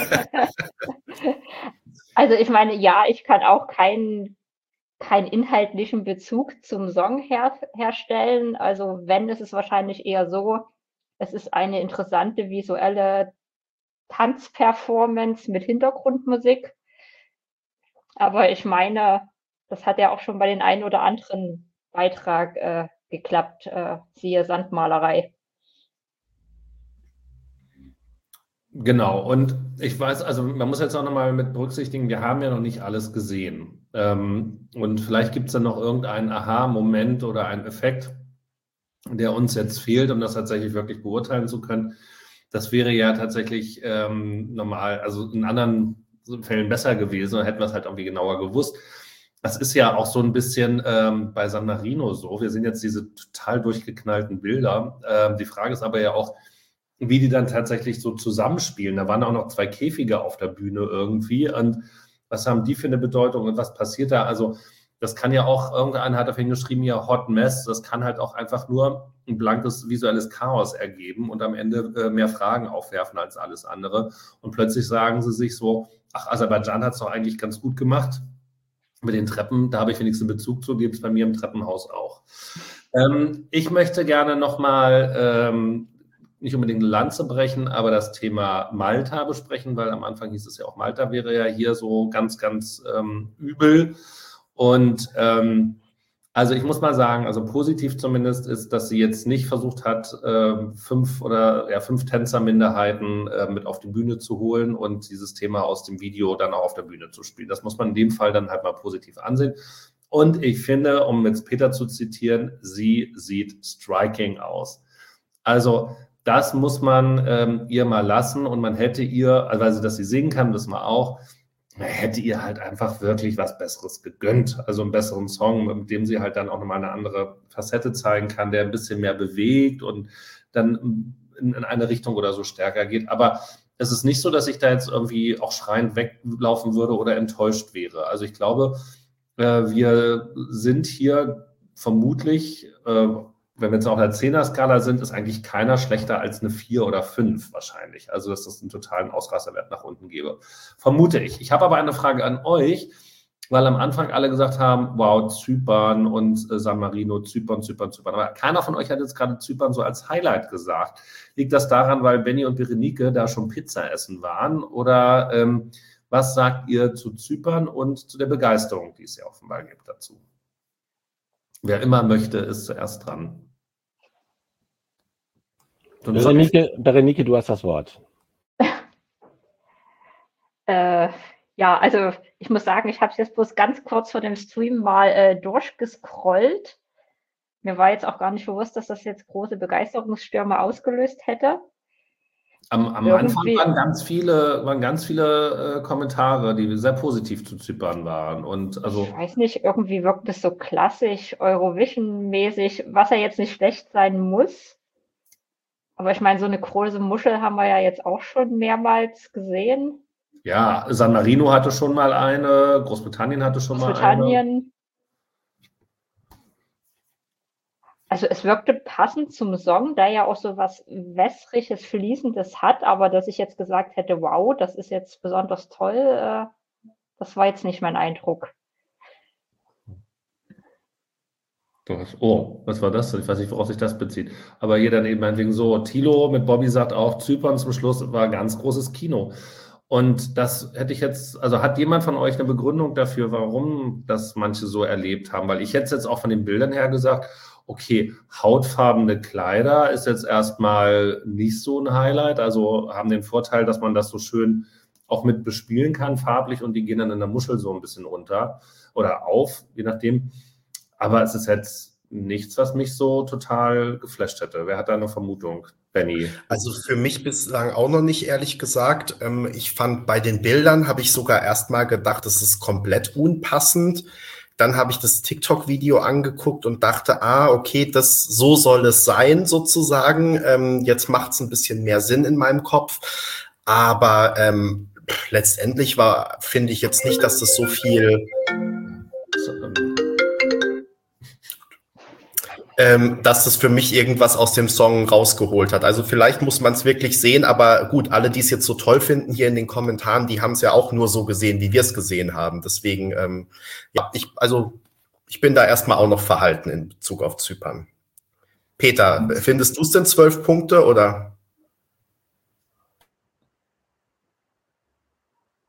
Also ich meine, ja, ich kann auch keinen keinen inhaltlichen Bezug zum Song her herstellen. Also wenn, ist es wahrscheinlich eher so, es ist eine interessante visuelle Tanzperformance mit Hintergrundmusik. Aber ich meine, das hat ja auch schon bei den einen oder anderen Beitrag äh, geklappt, äh, siehe Sandmalerei. Genau, und ich weiß, also man muss jetzt auch nochmal mit berücksichtigen, wir haben ja noch nicht alles gesehen. Ähm, und vielleicht gibt es dann noch irgendeinen Aha-Moment oder einen Effekt, der uns jetzt fehlt, um das tatsächlich wirklich beurteilen zu können. Das wäre ja tatsächlich ähm, normal, also in anderen Fällen besser gewesen, dann hätten wir es halt irgendwie genauer gewusst. Das ist ja auch so ein bisschen ähm, bei San Marino so. Wir sehen jetzt diese total durchgeknallten Bilder. Ähm, die Frage ist aber ja auch, wie die dann tatsächlich so zusammenspielen. Da waren auch noch zwei Käfige auf der Bühne irgendwie. Und was haben die für eine Bedeutung und was passiert da? Also das kann ja auch, irgendeiner hat dafür geschrieben, ja, Hot Mess, das kann halt auch einfach nur ein blankes visuelles Chaos ergeben und am Ende äh, mehr Fragen aufwerfen als alles andere. Und plötzlich sagen sie sich so, ach, Aserbaidschan hat es doch eigentlich ganz gut gemacht mit den Treppen, da habe ich wenigstens einen Bezug zu, gibt es bei mir im Treppenhaus auch. Ähm, ich möchte gerne nochmal ähm, nicht unbedingt eine Lanze brechen, aber das Thema Malta besprechen, weil am Anfang hieß es ja auch, Malta wäre ja hier so ganz, ganz ähm, übel. Und ähm, also ich muss mal sagen, also positiv zumindest ist, dass sie jetzt nicht versucht hat, äh, fünf oder ja, fünf Tänzerminderheiten äh, mit auf die Bühne zu holen und dieses Thema aus dem Video dann auch auf der Bühne zu spielen. Das muss man in dem Fall dann halt mal positiv ansehen. Und ich finde, um jetzt Peter zu zitieren, sie sieht striking aus. Also das muss man ähm, ihr mal lassen und man hätte ihr, also dass sie singen kann, wissen wir auch, man hätte ihr halt einfach wirklich was Besseres gegönnt. Also einen besseren Song, mit dem sie halt dann auch nochmal eine andere Facette zeigen kann, der ein bisschen mehr bewegt und dann in, in eine Richtung oder so stärker geht. Aber es ist nicht so, dass ich da jetzt irgendwie auch schreiend weglaufen würde oder enttäuscht wäre. Also ich glaube, äh, wir sind hier vermutlich, äh, wenn wir jetzt auf der Zehner-Skala sind, ist eigentlich keiner schlechter als eine vier oder fünf wahrscheinlich. Also, dass das einen totalen Ausrasterwert nach unten gebe. Vermute ich. Ich habe aber eine Frage an euch, weil am Anfang alle gesagt haben, wow, Zypern und äh, San Marino, Zypern, Zypern, Zypern. Aber keiner von euch hat jetzt gerade Zypern so als Highlight gesagt. Liegt das daran, weil Benny und Berenike da schon Pizza essen waren? Oder ähm, was sagt ihr zu Zypern und zu der Begeisterung, die es ja offenbar gibt dazu? Wer immer möchte, ist zuerst dran. Berenike, Berenike, du hast das Wort. äh, ja, also ich muss sagen, ich habe es jetzt bloß ganz kurz vor dem Stream mal äh, durchgescrollt. Mir war jetzt auch gar nicht bewusst, dass das jetzt große Begeisterungsstürme ausgelöst hätte. Am, am Anfang waren ganz viele, waren ganz viele äh, Kommentare, die sehr positiv zu Zypern waren. Und also, ich weiß nicht, irgendwie wirkt es so klassisch, Eurovision-mäßig, was ja jetzt nicht schlecht sein muss. Aber ich meine, so eine große Muschel haben wir ja jetzt auch schon mehrmals gesehen. Ja, San Marino hatte schon mal eine, Großbritannien hatte schon mal eine. Großbritannien. Also es wirkte passend zum Song, der ja auch so was Wässriges, Fließendes hat, aber dass ich jetzt gesagt hätte, wow, das ist jetzt besonders toll, äh, das war jetzt nicht mein Eindruck. Oh, was war das denn? Ich weiß nicht, worauf sich das bezieht. Aber hier dann eben meinetwegen so, Thilo mit Bobby sagt auch, Zypern zum Schluss war ganz großes Kino. Und das hätte ich jetzt, also hat jemand von euch eine Begründung dafür, warum das manche so erlebt haben? Weil ich hätte jetzt auch von den Bildern her gesagt, okay, hautfarbene Kleider ist jetzt erstmal nicht so ein Highlight, also haben den Vorteil, dass man das so schön auch mit bespielen kann, farblich, und die gehen dann in der Muschel so ein bisschen runter oder auf, je nachdem. Aber es ist jetzt nichts, was mich so total geflasht hätte. Wer hat da eine Vermutung? Benny? Also für mich bislang auch noch nicht, ehrlich gesagt. Ich fand, bei den Bildern habe ich sogar erst mal gedacht, das ist komplett unpassend. Dann habe ich das TikTok-Video angeguckt und dachte, ah, okay, das so soll es sein, sozusagen. Ähm, jetzt macht es ein bisschen mehr Sinn in meinem Kopf. Aber ähm, letztendlich war, finde ich jetzt nicht, dass das so viel, ähm, dass das für mich irgendwas aus dem Song rausgeholt hat. Also vielleicht muss man es wirklich sehen, aber gut, alle, die es jetzt so toll finden hier in den Kommentaren, die haben es ja auch nur so gesehen, wie wir es gesehen haben. Deswegen, ähm, ja, ich, also ich bin da erstmal auch noch verhalten in Bezug auf Zypern. Peter, findest du es denn zwölf Punkte oder?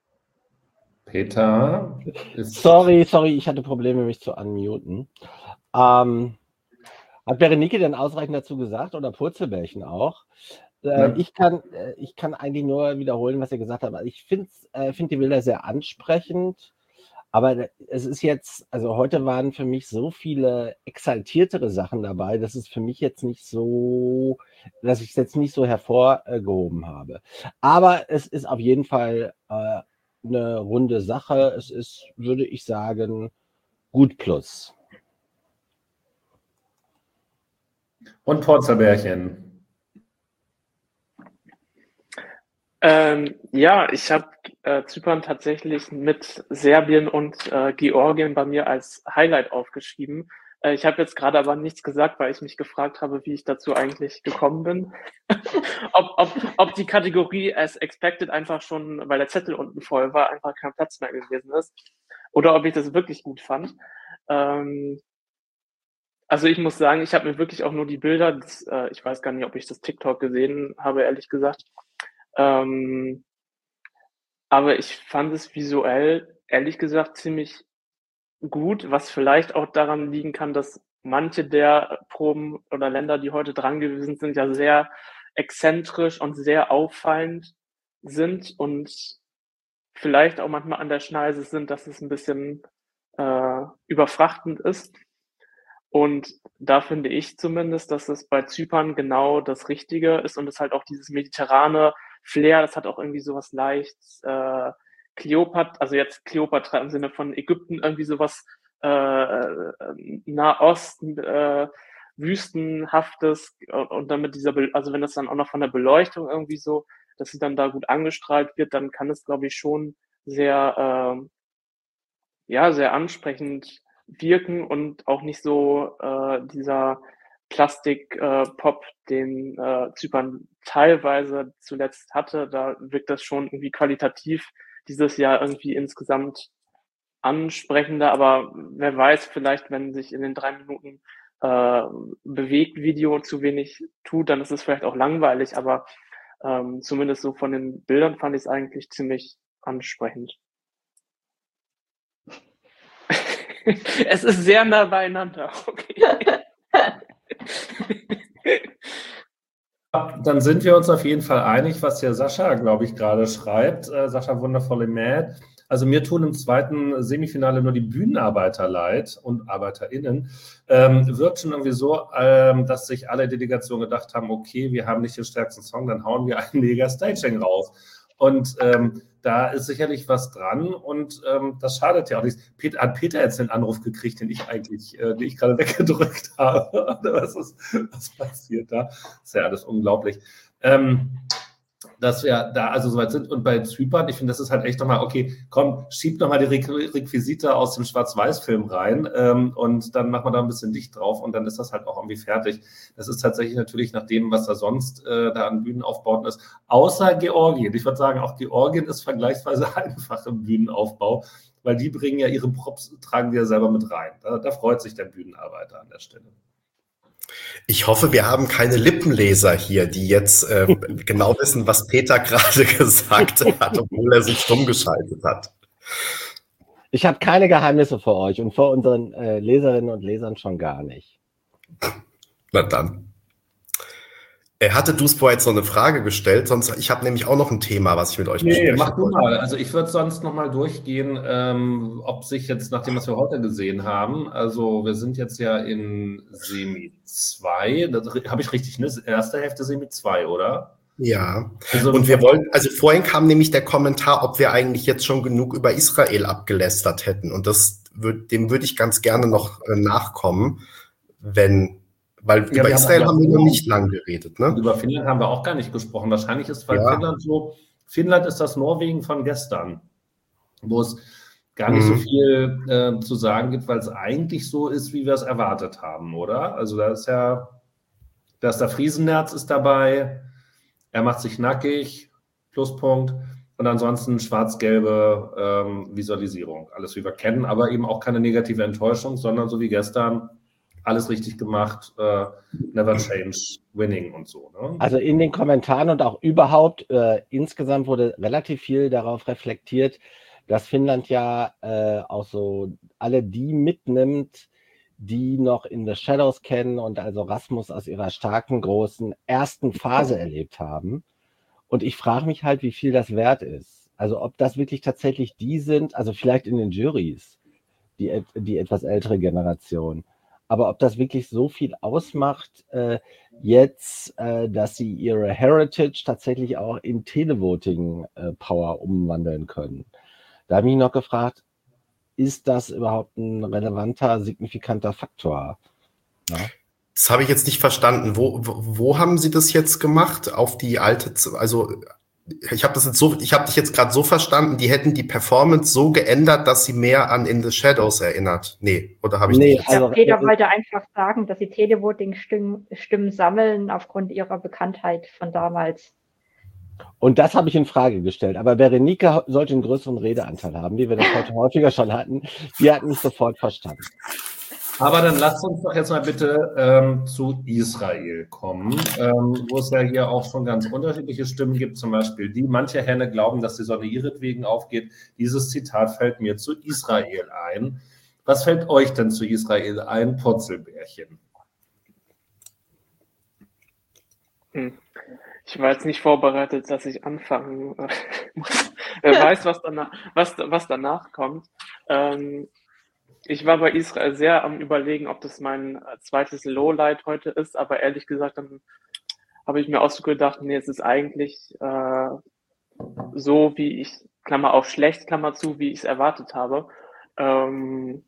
Peter? Sorry, sorry, ich hatte Probleme, mich zu unmuten. Ähm, hat Berenike denn ausreichend dazu gesagt oder Purzelbärchen auch? Äh, Ja. ich, kann, äh, ich kann eigentlich nur wiederholen, was ihr gesagt habt. Also ich finde äh, find die Bilder sehr ansprechend, aber es ist jetzt, also heute waren für mich so viele exaltiertere Sachen dabei, dass es für mich jetzt nicht so, dass ich es jetzt nicht so hervorgehoben habe. Aber es ist auf jeden Fall äh, eine runde Sache. Es ist, würde ich sagen, gut plus. Und Purzelbärchen. Ähm, ja, ich habe äh, Zypern tatsächlich mit Serbien und äh, Georgien bei mir als Highlight aufgeschrieben. Äh, ich habe jetzt gerade aber nichts gesagt, weil ich mich gefragt habe, wie ich dazu eigentlich gekommen bin. ob, ob, ob die Kategorie as expected einfach schon, weil der Zettel unten voll war, einfach kein Platz mehr gewesen ist. Oder ob ich das wirklich gut fand. Ähm, also ich muss sagen, ich habe mir wirklich auch nur die Bilder, das, äh, ich weiß gar nicht, ob ich das TikTok gesehen habe, ehrlich gesagt. Ähm, aber ich fand es visuell, ehrlich gesagt, ziemlich gut, was vielleicht auch daran liegen kann, dass manche der Proben oder Länder, die heute dran gewesen sind, ja sehr exzentrisch und sehr auffallend sind und vielleicht auch manchmal an der Schneise sind, dass es ein bisschen äh, überfrachtend ist. Und da finde ich zumindest, dass es bei Zypern genau das Richtige ist und es halt auch dieses mediterrane Flair, das hat auch irgendwie sowas leicht äh, Kleopatra, also jetzt Kleopatra im Sinne von Ägypten, irgendwie sowas äh, Nahosten, äh, Wüstenhaftes und, und dann mit dieser, Be also wenn das dann auch noch von der Beleuchtung irgendwie so, dass sie dann da gut angestrahlt wird, dann kann es, glaube ich, schon sehr, äh, ja, sehr ansprechend wirken und auch nicht so äh, dieser Plastik-Pop, äh, den äh, Zypern teilweise zuletzt hatte. Da wirkt das schon irgendwie qualitativ dieses Jahr irgendwie insgesamt ansprechender. Aber wer weiß, vielleicht, wenn sich in den drei Minuten äh, Bewegt-Video zu wenig tut, dann ist es vielleicht auch langweilig. Aber ähm, zumindest so von den Bildern fand ich es eigentlich ziemlich ansprechend. Es ist sehr nah beieinander. Okay. Dann sind wir uns auf jeden Fall einig, was hier Sascha, glaube ich, gerade schreibt. Äh, Sascha Wundervolle Mad. Also mir tun im zweiten Semifinale nur die Bühnenarbeiter leid und ArbeiterInnen. Ähm, wirkt schon irgendwie so, ähm, dass sich alle Delegationen gedacht haben, okay, wir haben nicht den stärksten Song, dann hauen wir ein mega Staging raus. Und ähm, da ist sicherlich was dran und ähm, das schadet ja auch nicht. Peter, hat Peter jetzt den Anruf gekriegt, den ich eigentlich, äh, den ich gerade weggedrückt habe? was, ist, was passiert da? Das ist ja alles unglaublich. Ähm, dass wir da also soweit sind und bei Zypern, ich finde, das ist halt echt nochmal, okay, komm, schieb nochmal die Re- Requisite aus dem Schwarz-Weiß-Film rein ähm, und dann machen wir da ein bisschen Licht drauf und dann ist das halt auch irgendwie fertig. Das ist tatsächlich natürlich nach dem, was da sonst äh, da an Bühnenaufbauten ist, außer Georgien. Ich würde sagen, auch Georgien ist vergleichsweise einfach im Bühnenaufbau, weil die bringen ja ihre Props, tragen die ja selber mit rein. Da, da freut sich der Bühnenarbeiter an der Stelle. Ich hoffe, wir haben keine Lippenleser hier, die jetzt äh, genau wissen, was Peter gerade gesagt hat, obwohl er sich stumm geschaltet hat. Ich habe keine Geheimnisse vor euch und vor unseren äh, Leserinnen und Lesern schon gar nicht. Na dann. Er hatte Duisburg jetzt noch eine Frage gestellt, sonst ich habe nämlich auch noch ein Thema, was ich mit euch Nee, besprechen mach du wollte. mal. Also ich würde sonst noch mal durchgehen, ähm, ob sich jetzt nach dem, was wir heute gesehen haben, also wir sind jetzt ja in Semi zwei, das habe ich richtig, ne? Erste Hälfte Semi zwei, oder? Ja, Also, und wir wollten, also vorhin kam nämlich der Kommentar, ob wir eigentlich jetzt schon genug über Israel abgelästert hätten. Und das würd, dem würde ich ganz gerne noch äh, nachkommen, wenn, weil ja, über wir Israel haben, haben wir noch nicht lang geredet, ne? Und über Finnland haben wir auch gar nicht gesprochen. Wahrscheinlich ist, weil Ja. Finnland so, Finnland ist das Norwegen von gestern, wo es gar nicht Mhm. so viel äh, zu sagen gibt, weil es eigentlich so ist, wie wir es erwartet haben, oder? Also da ist ja, da ist der Friesennerz ist dabei, er macht sich nackig, Pluspunkt, und ansonsten schwarz-gelbe ähm, Visualisierung. Alles, wie wir kennen, aber eben auch keine negative Enttäuschung, sondern so wie gestern, alles richtig gemacht, äh, never change winning und so. Ne? Also in den Kommentaren und auch überhaupt, äh, insgesamt wurde relativ viel darauf reflektiert, dass Finnland ja äh, auch so alle die mitnimmt, die noch In the Shadows kennen und also Rasmus aus ihrer starken, großen ersten Phase erlebt haben. Und ich frage mich halt, wie viel das wert ist. Also ob das wirklich tatsächlich die sind, also vielleicht in den Juries, die, die etwas ältere Generation. Aber ob das wirklich so viel ausmacht, äh, jetzt, äh, dass sie ihre Heritage tatsächlich auch in Televoting-Power äh, umwandeln können. Da habe ich mich noch gefragt, ist das überhaupt ein relevanter, signifikanter Faktor? Ja? Das habe ich jetzt nicht verstanden. Wo, wo, wo haben Sie das jetzt gemacht? Auf die alte, also ich habe das jetzt so, ich habe dich jetzt gerade so verstanden, die hätten die Performance so geändert, dass sie mehr an In the Shadows erinnert. Nee, oder habe ich Nee, nicht? Also, Peter wollte einfach sagen, dass sie Televoting-Stimmen Stimmen sammeln aufgrund ihrer Bekanntheit von damals. Und das habe ich in Frage gestellt. Aber Berenike sollte einen größeren Redeanteil haben, wie wir das heute häufiger schon hatten. Die hat mich sofort verstanden. Aber dann lasst uns doch jetzt mal bitte ähm, zu Israel kommen, ähm, wo es ja hier auch schon ganz unterschiedliche Stimmen gibt. Zum Beispiel die, manche Hände glauben, dass die Sonne ihretwegen aufgeht. Dieses Zitat fällt mir zu Israel ein. Was fällt euch denn zu Israel ein, Purzelbärchen? Hm. Ich war jetzt nicht vorbereitet, dass ich anfangen muss. Wer weiß, was danach, was, was danach kommt. Ähm, ich war bei Israel sehr am Überlegen, ob das mein zweites Lowlight heute ist, aber ehrlich gesagt, dann habe ich mir auch so gedacht, nee, es ist eigentlich äh, so, wie ich, Klammer auf schlecht, Klammer zu, wie ich es erwartet habe. Ähm,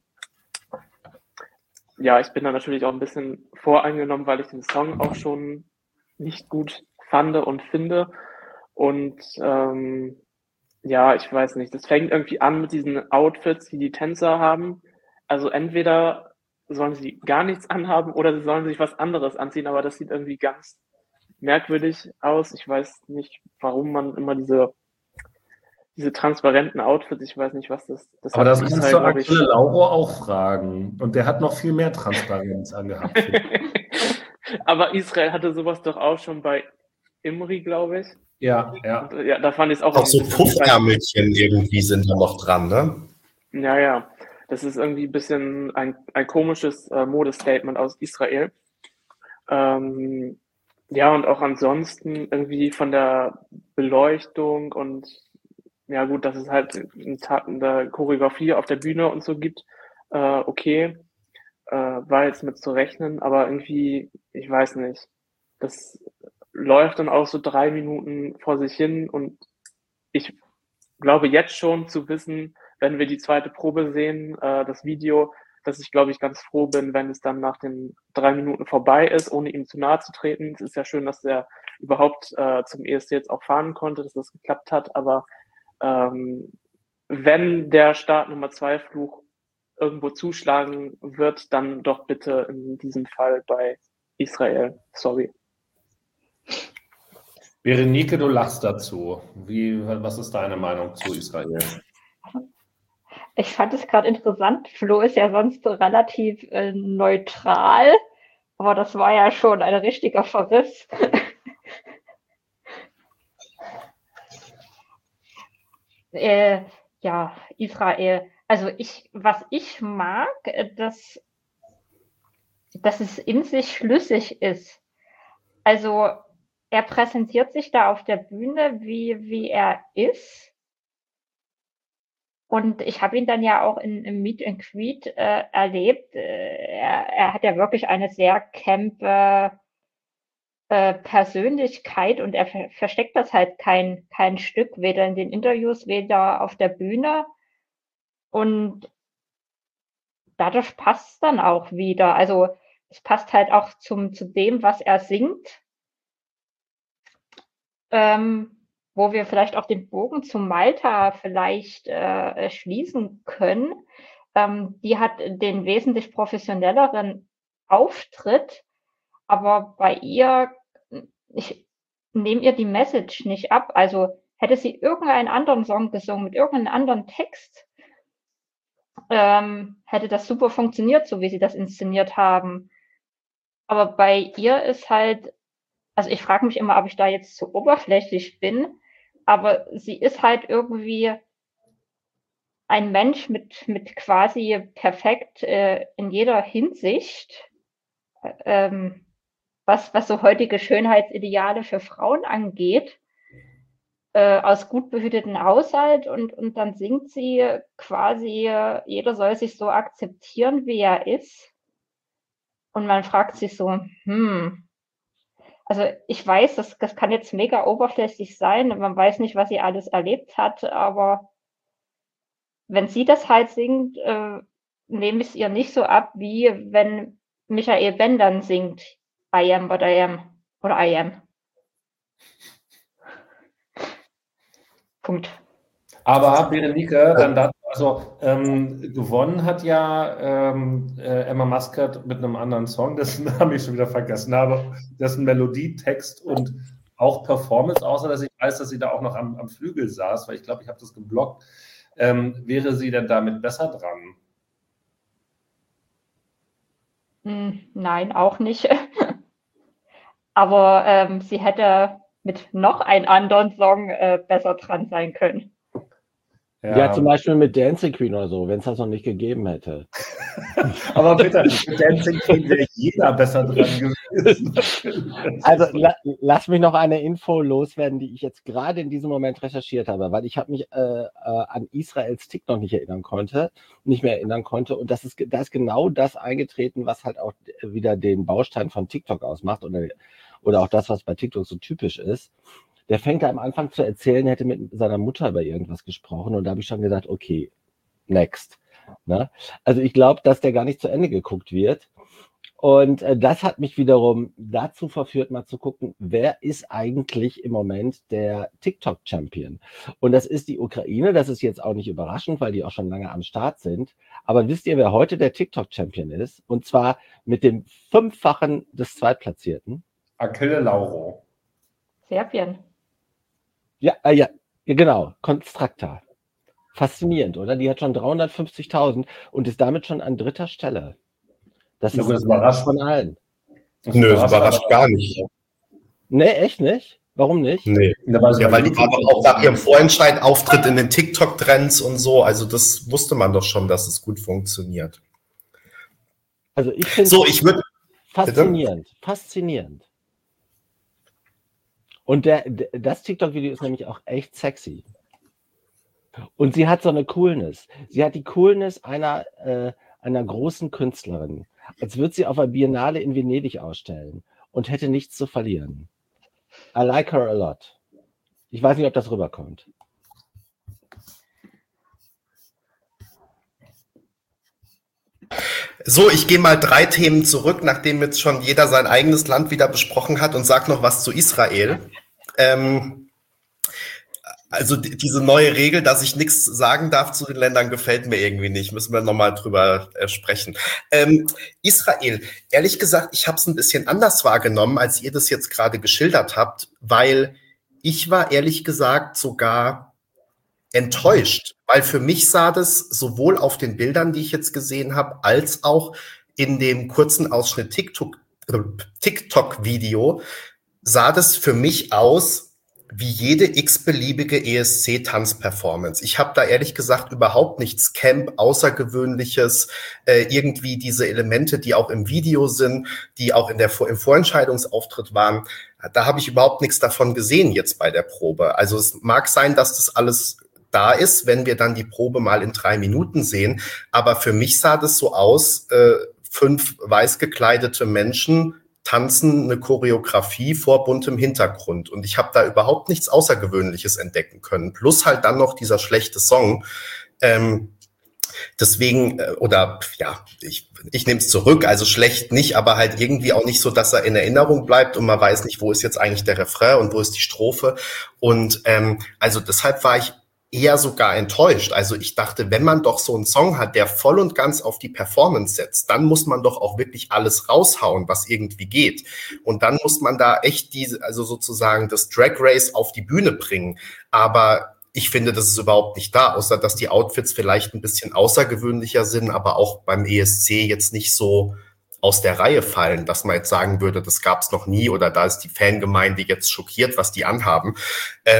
ja, ich bin da natürlich auch ein bisschen voreingenommen, weil ich den Song auch schon nicht gut fand und finde. Und ähm, ja, ich weiß nicht, das fängt irgendwie an mit diesen Outfits, die die Tänzer haben. Also entweder sollen sie gar nichts anhaben oder sie sollen sich was anderes anziehen, aber das sieht irgendwie ganz merkwürdig aus. Ich weiß nicht, warum man immer diese diese transparenten Outfits, ich weiß nicht, was das das Aber hat das kannst Israel, du glaube ich. Axel Lauro auch fragen. Und der hat noch viel mehr Transparenz angehabt. Aber Israel hatte sowas doch auch schon bei Imri, glaube ich. Ja, ja. Und, ja, da fand ich es auch Auch ein so bisschen Puffärmelchen irgendwie sind da noch dran, ne? Ja, ja. Das ist irgendwie ein bisschen ein, ein komisches äh, Modestatement aus Israel. Ähm, ja, und auch ansonsten irgendwie von der Beleuchtung und ja gut, dass es halt einen Tag in der Choreografie auf der Bühne und so gibt, äh, okay, äh, war jetzt mit zu rechnen, aber irgendwie, ich weiß nicht, das läuft dann auch so drei Minuten vor sich hin und ich glaube jetzt schon zu wissen, wenn wir die zweite Probe sehen, äh, das Video, dass ich, glaube ich, ganz froh bin, wenn es dann nach den drei Minuten vorbei ist, ohne ihm zu nahe zu treten. Es ist ja schön, dass er überhaupt äh, zum E S C jetzt auch fahren konnte, dass das geklappt hat, aber ähm, wenn der Start Nummer zwei Fluch irgendwo zuschlagen wird, dann doch bitte in diesem Fall bei Israel. Sorry. Berenike, du lachst dazu. Wie, was ist deine Meinung zu Israel? Ich fand es gerade interessant. Flo ist ja sonst so relativ äh, neutral, aber das war ja schon ein richtiger Verriss. äh, ja, Israel. Also ich, was ich mag, dass, dass es in sich schlüssig ist. Also er präsentiert sich da auf der Bühne, wie, wie er ist. Und ich habe ihn dann ja auch in, im Meet and Greet äh, erlebt. Äh, er, er hat ja wirklich eine sehr campe äh, Persönlichkeit und er ver versteckt das halt kein, kein Stück, weder in den Interviews, weder auf der Bühne. Und dadurch passt es dann auch wieder. Also es passt halt auch zum, zu dem, was er singt. Ähm, wo wir vielleicht auch den Bogen zu Malta vielleicht äh, schließen können. Ähm, die hat den wesentlich professionelleren Auftritt, aber bei ihr, ich nehme ihr die Message nicht ab. Also hätte sie irgendeinen anderen Song gesungen mit irgendeinem anderen Text, ähm, hätte das super funktioniert, so wie sie das inszeniert haben. Aber bei ihr ist halt, also ich frage mich immer, ob ich da jetzt zu oberflächlich bin, aber sie ist halt irgendwie ein Mensch mit, mit quasi perfekt äh, in jeder Hinsicht, ähm, was, was so heutige Schönheitsideale für Frauen angeht, äh, aus gut behüteten Haushalt und, und dann singt sie quasi, äh, jeder soll sich so akzeptieren, wie er ist. Und man fragt sich so, hm, also ich weiß, das, das kann jetzt mega oberflächlich sein, man weiß nicht, was sie alles erlebt hat, aber wenn sie das halt singt, äh, nehme ich es ihr nicht so ab, wie wenn Michael Ben dann singt, I am what I am, oder I am. Punkt. Aber Berenike, dann dazu, also ähm, gewonnen hat ja ähm, äh, Emma Muscat mit einem anderen Song, dessen Namen ich schon wieder vergessen habe, dessen Melodie, Text und auch Performance, außer dass ich weiß, dass sie da auch noch am, am Flügel saß, weil ich glaube, ich habe das geblockt. Ähm, wäre sie denn damit besser dran? Hm, nein, auch nicht. Aber ähm, sie hätte mit noch einem anderen Song äh, besser dran sein können. Ja. ja, zum Beispiel mit Dancing Queen oder so, wenn es das noch nicht gegeben hätte. Aber bitte, mit Dancing Queen wäre jeder besser dran gewesen. Also la, lass mich noch eine Info loswerden, die ich jetzt gerade in diesem Moment recherchiert habe, weil ich habe mich äh, äh, an Israels TikTok nicht erinnern konnte, nicht mehr erinnern konnte. Und das ist, da ist genau das eingetreten, was halt auch wieder den Baustein von TikTok ausmacht oder, oder auch das, was bei TikTok so typisch ist. Der fängt da am Anfang zu erzählen, er hätte mit seiner Mutter über irgendwas gesprochen und da habe ich schon gesagt, okay, next. Ne? Also ich glaube, dass der gar nicht zu Ende geguckt wird und äh, das hat mich wiederum dazu verführt, mal zu gucken, wer ist eigentlich im Moment der TikTok-Champion? Und das ist die Ukraine, das ist jetzt auch nicht überraschend, weil die auch schon lange am Start sind, aber wisst ihr, wer heute der TikTok-Champion ist? Und zwar mit dem Fünffachen des Zweitplatzierten? Achille Lauro. Serbien. Ja, äh, ja, genau, Constracta. Faszinierend, oder? Die hat schon dreihundertfünfzigtausend und ist damit schon an dritter Stelle. Das ja, ist das überrascht von allen. Das Nö, das überrascht gar nicht. Nee, echt nicht? Warum nicht? Nee. Ja, weil die war doch auch nach ihrem Vorentscheid-Auftritt in den TikTok-Trends und so, also das wusste man doch schon, dass es gut funktioniert. Also ich finde so, ich würd, faszinierend, bitte? faszinierend. Und der, das TikTok-Video ist nämlich auch echt sexy. Und sie hat so eine Coolness. Sie hat die Coolness einer, äh, einer großen Künstlerin. Als würde sie auf einer Biennale in Venedig ausstellen und hätte nichts zu verlieren. I like her a lot. Ich weiß nicht, ob das rüberkommt. So, ich gehe mal drei Themen zurück, nachdem jetzt schon jeder sein eigenes Land wieder besprochen hat und sage noch was zu Israel. Ähm, also die, diese neue Regel, dass ich nichts sagen darf zu den Ländern, gefällt mir irgendwie nicht. Müssen wir nochmal drüber äh, sprechen. Ähm, Israel, ehrlich gesagt, ich habe es ein bisschen anders wahrgenommen, als ihr das jetzt gerade geschildert habt, weil ich war ehrlich gesagt sogar enttäuscht, weil für mich sah das sowohl auf den Bildern, die ich jetzt gesehen habe, als auch in dem kurzen Ausschnitt TikTok, äh, TikTok-Video, sah das für mich aus wie jede x-beliebige E S C-Tanzperformance. Ich habe da ehrlich gesagt überhaupt nichts Camp, Außergewöhnliches, äh, irgendwie diese Elemente, die auch im Video sind, die auch in der, im Vorentscheidungsauftritt waren, da habe ich überhaupt nichts davon gesehen jetzt bei der Probe. Also es mag sein, dass das alles da ist, wenn wir dann die Probe mal in drei Minuten sehen, aber für mich sah das so aus, äh, fünf weiß gekleidete Menschen tanzen eine Choreografie vor buntem Hintergrund. Und ich habe da überhaupt nichts Außergewöhnliches entdecken können. Plus halt dann noch dieser schlechte Song. Ähm, deswegen, äh, oder ja, ich, ich nehme es zurück, also schlecht nicht, aber halt irgendwie auch nicht so, dass er in Erinnerung bleibt und man weiß nicht, wo ist jetzt eigentlich der Refrain und wo ist die Strophe. Und ähm, also deshalb war ich eher sogar enttäuscht. Also ich dachte, wenn man doch so einen Song hat, der voll und ganz auf die Performance setzt, dann muss man doch auch wirklich alles raushauen, was irgendwie geht. Und dann muss man da echt diese, also sozusagen das Drag Race auf die Bühne bringen. Aber ich finde, das ist überhaupt nicht da, außer dass die Outfits vielleicht ein bisschen außergewöhnlicher sind, aber auch beim E S C jetzt nicht so aus der Reihe fallen, dass man jetzt sagen würde, das gab es noch nie oder da ist die Fangemeinde jetzt schockiert, was die anhaben. Ähm,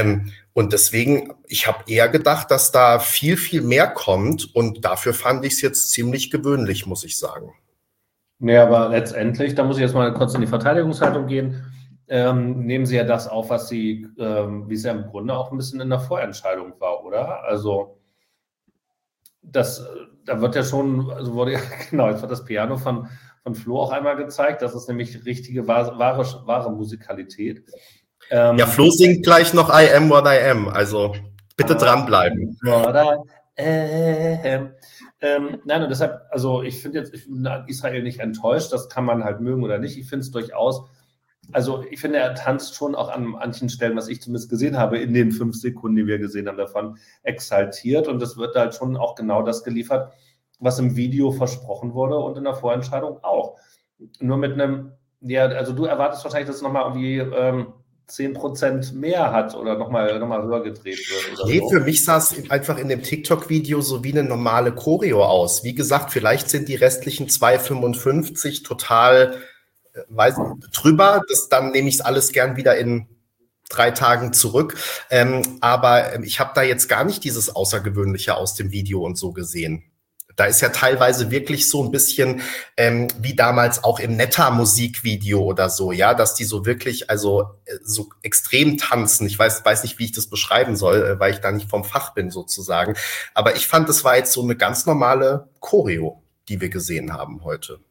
und deswegen, ich habe eher gedacht, dass da viel, viel mehr kommt und dafür fand ich es jetzt ziemlich gewöhnlich, muss ich sagen. Nee, aber letztendlich, da muss ich jetzt mal kurz in die Verteidigungshaltung gehen, ähm, nehmen Sie ja das auf, was Sie, ähm, wie es ja im Grunde auch ein bisschen in der Vorentscheidung war, oder? Also das, da wird ja schon, also wurde ja, genau, jetzt wird das Piano von, von Flo auch einmal gezeigt, das ist nämlich richtige, wahre, wahre Musikalität. Ähm, ja, Flo singt gleich noch I am what I am, also bitte dranbleiben. What I am. Ähm, nein, und deshalb, also ich finde jetzt, ich bin an Israel nicht enttäuscht, das kann man halt mögen oder nicht, ich finde es durchaus, also ich finde, er tanzt schon auch an manchen Stellen, was ich zumindest gesehen habe, in den fünf Sekunden, die wir gesehen haben davon, exaltiert und es wird halt schon auch genau das geliefert, was im Video versprochen wurde und in der Vorentscheidung auch. Nur mit einem, ja, also du erwartest wahrscheinlich, dass es nochmal irgendwie ähm, zehn Prozent mehr hat oder nochmal noch mal höher gedreht wird. Oder nee, so. Für mich sah es einfach in dem TikTok-Video so wie eine normale Choreo aus. Wie gesagt, vielleicht sind die restlichen zwei Komma fünfundfünfzig total äh, weiß, drüber. Das, dann nehme ich es alles gern wieder in drei Tagen zurück. Ähm, aber ähm, ich habe da jetzt gar nicht dieses Außergewöhnliche aus dem Video und so gesehen. Da ist ja teilweise wirklich so ein bisschen ähm, wie damals auch im Netta-Musikvideo oder so, ja, dass die so wirklich, also so extrem tanzen. Ich weiß, weiß nicht, wie ich das beschreiben soll, äh, weil ich da nicht vom Fach bin sozusagen. Aber ich fand, das war jetzt so eine ganz normale Choreo, die wir gesehen haben heute.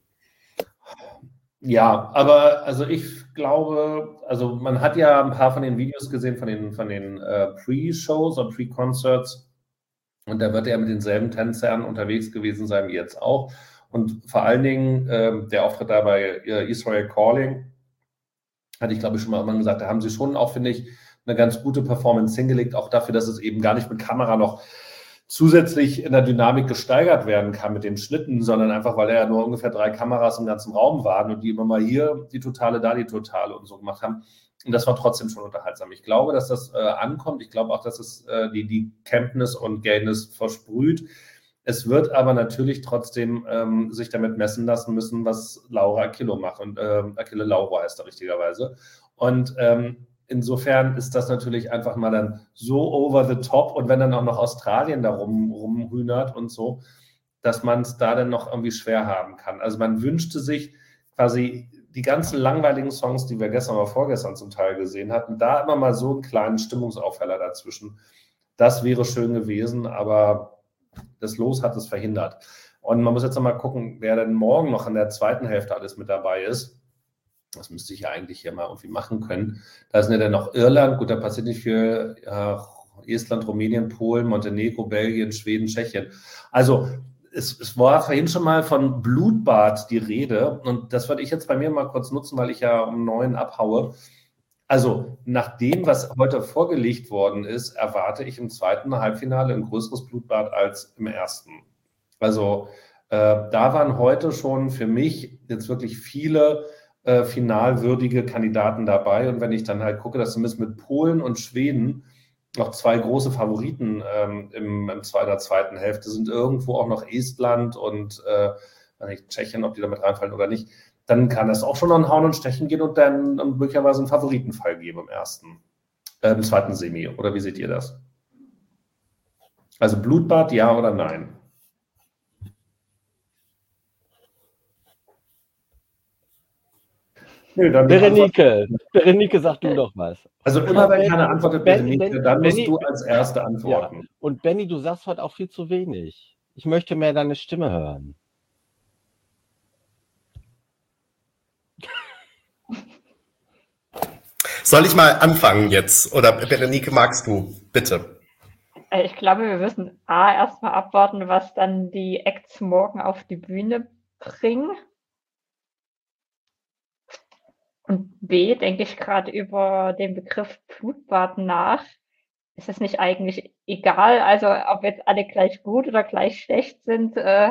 Ja, aber also ich glaube, also man hat ja ein paar von den Videos gesehen, von den, von den äh, Pre-Shows oder Pre-Concerts. Und da wird er mit denselben Tänzern unterwegs gewesen sein wie jetzt auch. Und vor allen Dingen äh, der Auftritt da bei äh, Israel Calling, hatte ich glaube ich schon mal irgendwann gesagt, da haben sie schon auch, finde ich, eine ganz gute Performance hingelegt, auch dafür, dass es eben gar nicht mit Kamera noch zusätzlich in der Dynamik gesteigert werden kann mit den Schnitten, sondern einfach, weil er ja nur ungefähr drei Kameras im ganzen Raum waren und die immer mal hier die Totale, da die Totale und so gemacht haben. Und das war trotzdem schon unterhaltsam. Ich glaube, dass das äh, ankommt. Ich glaube auch, dass es äh, die, die Campness und Gayness versprüht. Es wird aber natürlich trotzdem ähm, sich damit messen lassen müssen, was Laura Akilo macht. Und äh, Achille Lauro heißt er richtigerweise. Und ähm, insofern ist das natürlich einfach mal dann so over the top. Und wenn dann auch noch Australien da rum, rumhühnert und so, dass man es da dann noch irgendwie schwer haben kann. Also man wünschte sich quasi die ganzen langweiligen Songs, die wir gestern oder vorgestern zum Teil gesehen hatten, da immer mal so einen kleinen Stimmungsaufheller dazwischen. Das wäre schön gewesen, aber das Los hat es verhindert. Und man muss jetzt noch mal gucken, wer denn morgen noch in der zweiten Hälfte alles mit dabei ist. Das müsste ich ja eigentlich hier mal irgendwie machen können. Da sind ja dann noch Irland, gut, da passiert nicht viel, ja, Estland, Rumänien, Polen, Montenegro, Belgien, Schweden, Tschechien. Also Es, es war vorhin schon mal von Blutbad die Rede und das würde ich jetzt bei mir mal kurz nutzen, weil ich ja um neun abhaue. Also nach dem, was heute vorgelegt worden ist, erwarte ich im zweiten Halbfinale ein größeres Blutbad als im ersten. Also äh, da waren heute schon für mich jetzt wirklich viele äh, finalwürdige Kandidaten dabei und wenn ich dann halt gucke, dass zumindest mit Polen und Schweden noch zwei große Favoriten ähm, im, im zweiten, der zweiten Hälfte sind, irgendwo auch noch Estland und äh, nicht, Tschechien, ob die damit reinfallen oder nicht, dann kann das auch schon an Hauen und Stechen gehen und dann um, möglicherweise einen Favoritenfall geben im ersten, äh, im zweiten Semi. Oder wie seht ihr das? Also Blutbad, ja oder nein? Nö, dann Berenike, Berenike, sag du doch was. Also immer wenn keiner antwortet, Berenike, dann musst du als Erste antworten. Ja. Und Benni, du sagst heute auch viel zu wenig. Ich möchte mehr deine Stimme hören. Soll ich mal anfangen jetzt? Oder Berenike, magst du? Bitte. Ich glaube, wir müssen A, erstmal abwarten, was dann die Acts morgen auf die Bühne bringen. Und B, denke ich gerade über den Begriff Blutbad nach. Ist es nicht eigentlich egal, also ob jetzt alle gleich gut oder gleich schlecht sind, äh,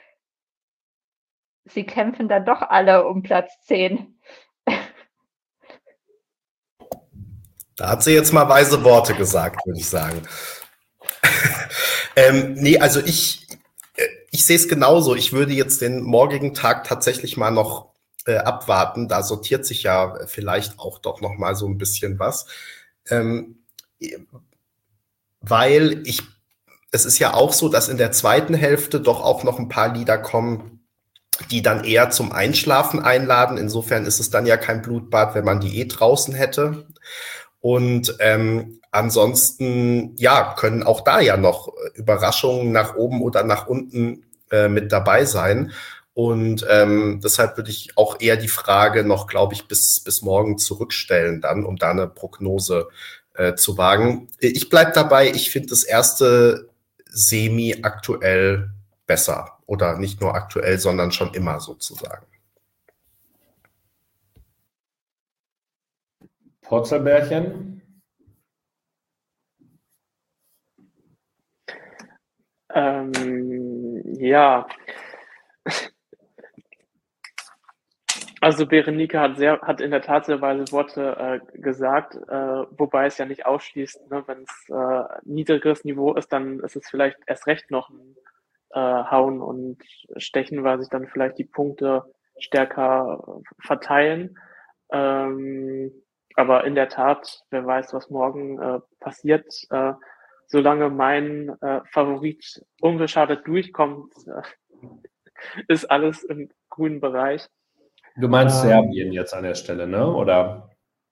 sie kämpfen dann doch alle um Platz zehn. Da hat sie jetzt mal weise Worte gesagt, würde ich sagen. ähm, nee, also ich, ich sehe es genauso. Ich würde jetzt den morgigen Tag tatsächlich mal noch äh, abwarten. Da sortiert sich ja vielleicht auch doch noch mal so ein bisschen was. Ähm, weil ich, es ist ja auch so, dass in der zweiten Hälfte doch auch noch ein paar Lieder kommen, die dann eher zum Einschlafen einladen. Insofern ist es dann ja kein Blutbad, wenn man die eh draußen hätte. Und ähm, ansonsten, ja, können auch da ja noch Überraschungen nach oben oder nach unten äh, mit dabei sein. Und ähm, deshalb würde ich auch eher die Frage noch, glaube ich, bis, bis morgen zurückstellen dann, um da eine Prognose äh, zu wagen. Ich bleib dabei, ich finde das erste Semi aktuell besser. Oder nicht nur aktuell, sondern schon immer sozusagen. Potzelbärchen? Ähm, ja. Also Berenike hat sehr, hat in der Tat sehr weise Worte äh, gesagt, äh, wobei es ja nicht ausschließt, ne, wenn es äh, niedrigeres Niveau ist, dann ist es vielleicht erst recht noch ein äh, Hauen und Stechen, weil sich dann vielleicht die Punkte stärker verteilen. Ähm, aber in der Tat, wer weiß, was morgen äh, passiert. Äh, solange mein äh, Favorit unbeschadet durchkommt, äh, ist alles im grünen Bereich. Du meinst Ähm, Serbien jetzt an der Stelle, ne? Oder?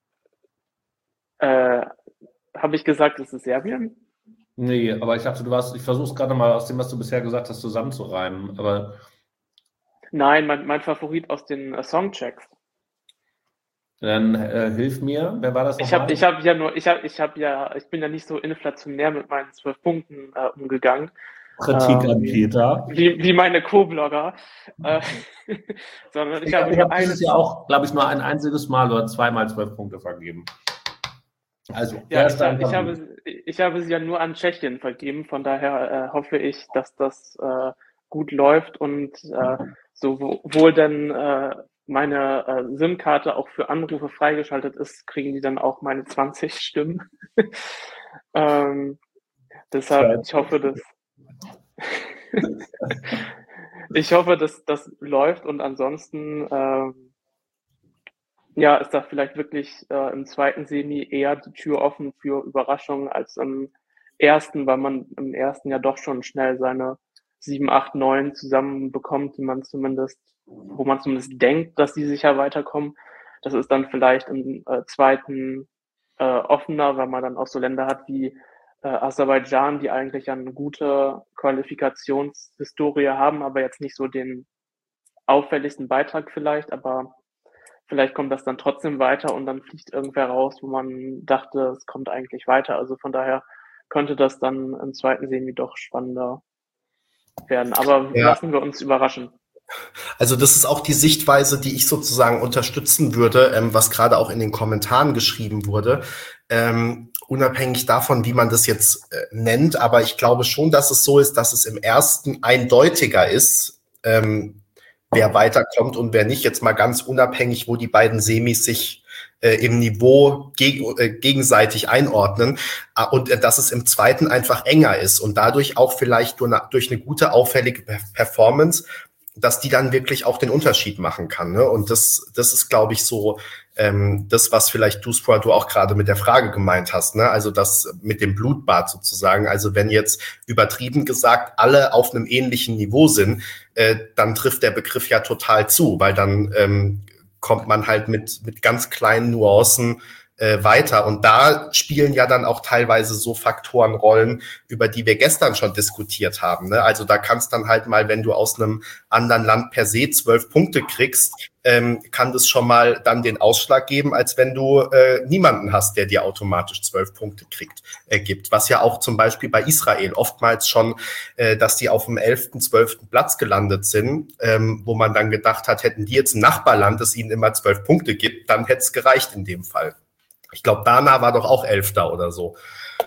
Äh, habe ich gesagt, es ist Serbien? Nee, aber ich dachte, du warst, ich versuche es gerade mal aus dem, was du bisher gesagt hast, zusammenzureimen. Aber Nein, mein, mein Favorit aus den äh, Songchecks. dann äh, hilf mir. Wer war das Ich habe nochmal? ich hab ja nur, ich habe ich hab ja, ich bin ja nicht so inflationär mit meinen zwölf Punkten äh, umgegangen. Kritik ähm, an Peter. Wie, wie meine Co-Blogger. Äh, sondern ich, Ich habe habe nur hab dieses eins. Jahr auch, glaube ich, nur ein einziges Mal oder zweimal zwölf Punkte vergeben. Also, wer Ja, ist ich, dein ich, Favorit? habe, ich habe sie ja nur an Tschechien vergeben, von daher äh, hoffe ich, dass das äh, gut läuft und äh, sowohl denn äh, meine äh, SIM-Karte auch für Anrufe freigeschaltet ist, kriegen die dann auch meine zwanzig Stimmen. ähm, deshalb, ich hoffe, dass ich hoffe, dass das läuft und ansonsten ähm, ja, ist da vielleicht wirklich äh, im zweiten Semi eher die Tür offen für Überraschungen als im ersten, weil man im ersten ja doch schon schnell seine sieben, acht, neun zusammenbekommt, die man zumindest, wo man zumindest denkt, dass die sicher weiterkommen. Das ist dann vielleicht im äh, zweiten äh, offener, weil man dann auch so Länder hat wie äh, Aserbaidschan, die eigentlich eine gute Qualifikationshistorie haben, aber jetzt nicht so den auffälligsten Beitrag vielleicht, aber vielleicht kommt das dann trotzdem weiter und dann fliegt irgendwer raus, wo man dachte, es kommt eigentlich weiter. Also von daher könnte das dann im zweiten Semi doch spannender werden. Aber Ja. lassen wir uns überraschen. Also das ist auch die Sichtweise, die ich sozusagen unterstützen würde, ähm, was gerade auch in den Kommentaren geschrieben wurde. Ähm, unabhängig davon, wie man das jetzt äh, nennt, aber ich glaube schon, dass es so ist, dass es im ersten eindeutiger ist, ähm, wer weiterkommt und wer nicht. Jetzt mal ganz unabhängig, wo die beiden Semis sich äh, im Niveau geg äh, gegenseitig einordnen. Äh, und äh, dass es im zweiten einfach enger ist und dadurch auch vielleicht durch eine, durch eine gute, auffällige Performance, dass die dann wirklich auch den Unterschied machen kann. Ne? Und das, das ist, glaube ich, so ähm, das, was vielleicht du, Sport, du auch gerade mit der Frage gemeint hast. Ne? Also das mit dem Blutbad sozusagen. Also wenn jetzt übertrieben gesagt alle auf einem ähnlichen Niveau sind, äh, dann trifft der Begriff ja total zu, weil dann ähm, kommt man halt mit, mit ganz kleinen Nuancen äh, weiter. Und da spielen ja dann auch teilweise so Faktoren Rollen, über die wir gestern schon diskutiert haben. Ne? Also da kannst dann halt mal, wenn du aus einem anderen Land per se zwölf Punkte kriegst, ähm, kann das schon mal dann den Ausschlag geben, als wenn du äh, niemanden hast, der dir automatisch zwölf Punkte kriegt, äh, gibt. Was ja auch zum Beispiel bei Israel oftmals schon, äh, dass die auf dem elften, zwölften Platz gelandet sind, ähm, wo man dann gedacht hat, hätten die jetzt ein Nachbarland, das ihnen immer zwölf Punkte gibt, dann hätte es gereicht in dem Fall. Ich glaube, Dana war doch auch Elfter oder so.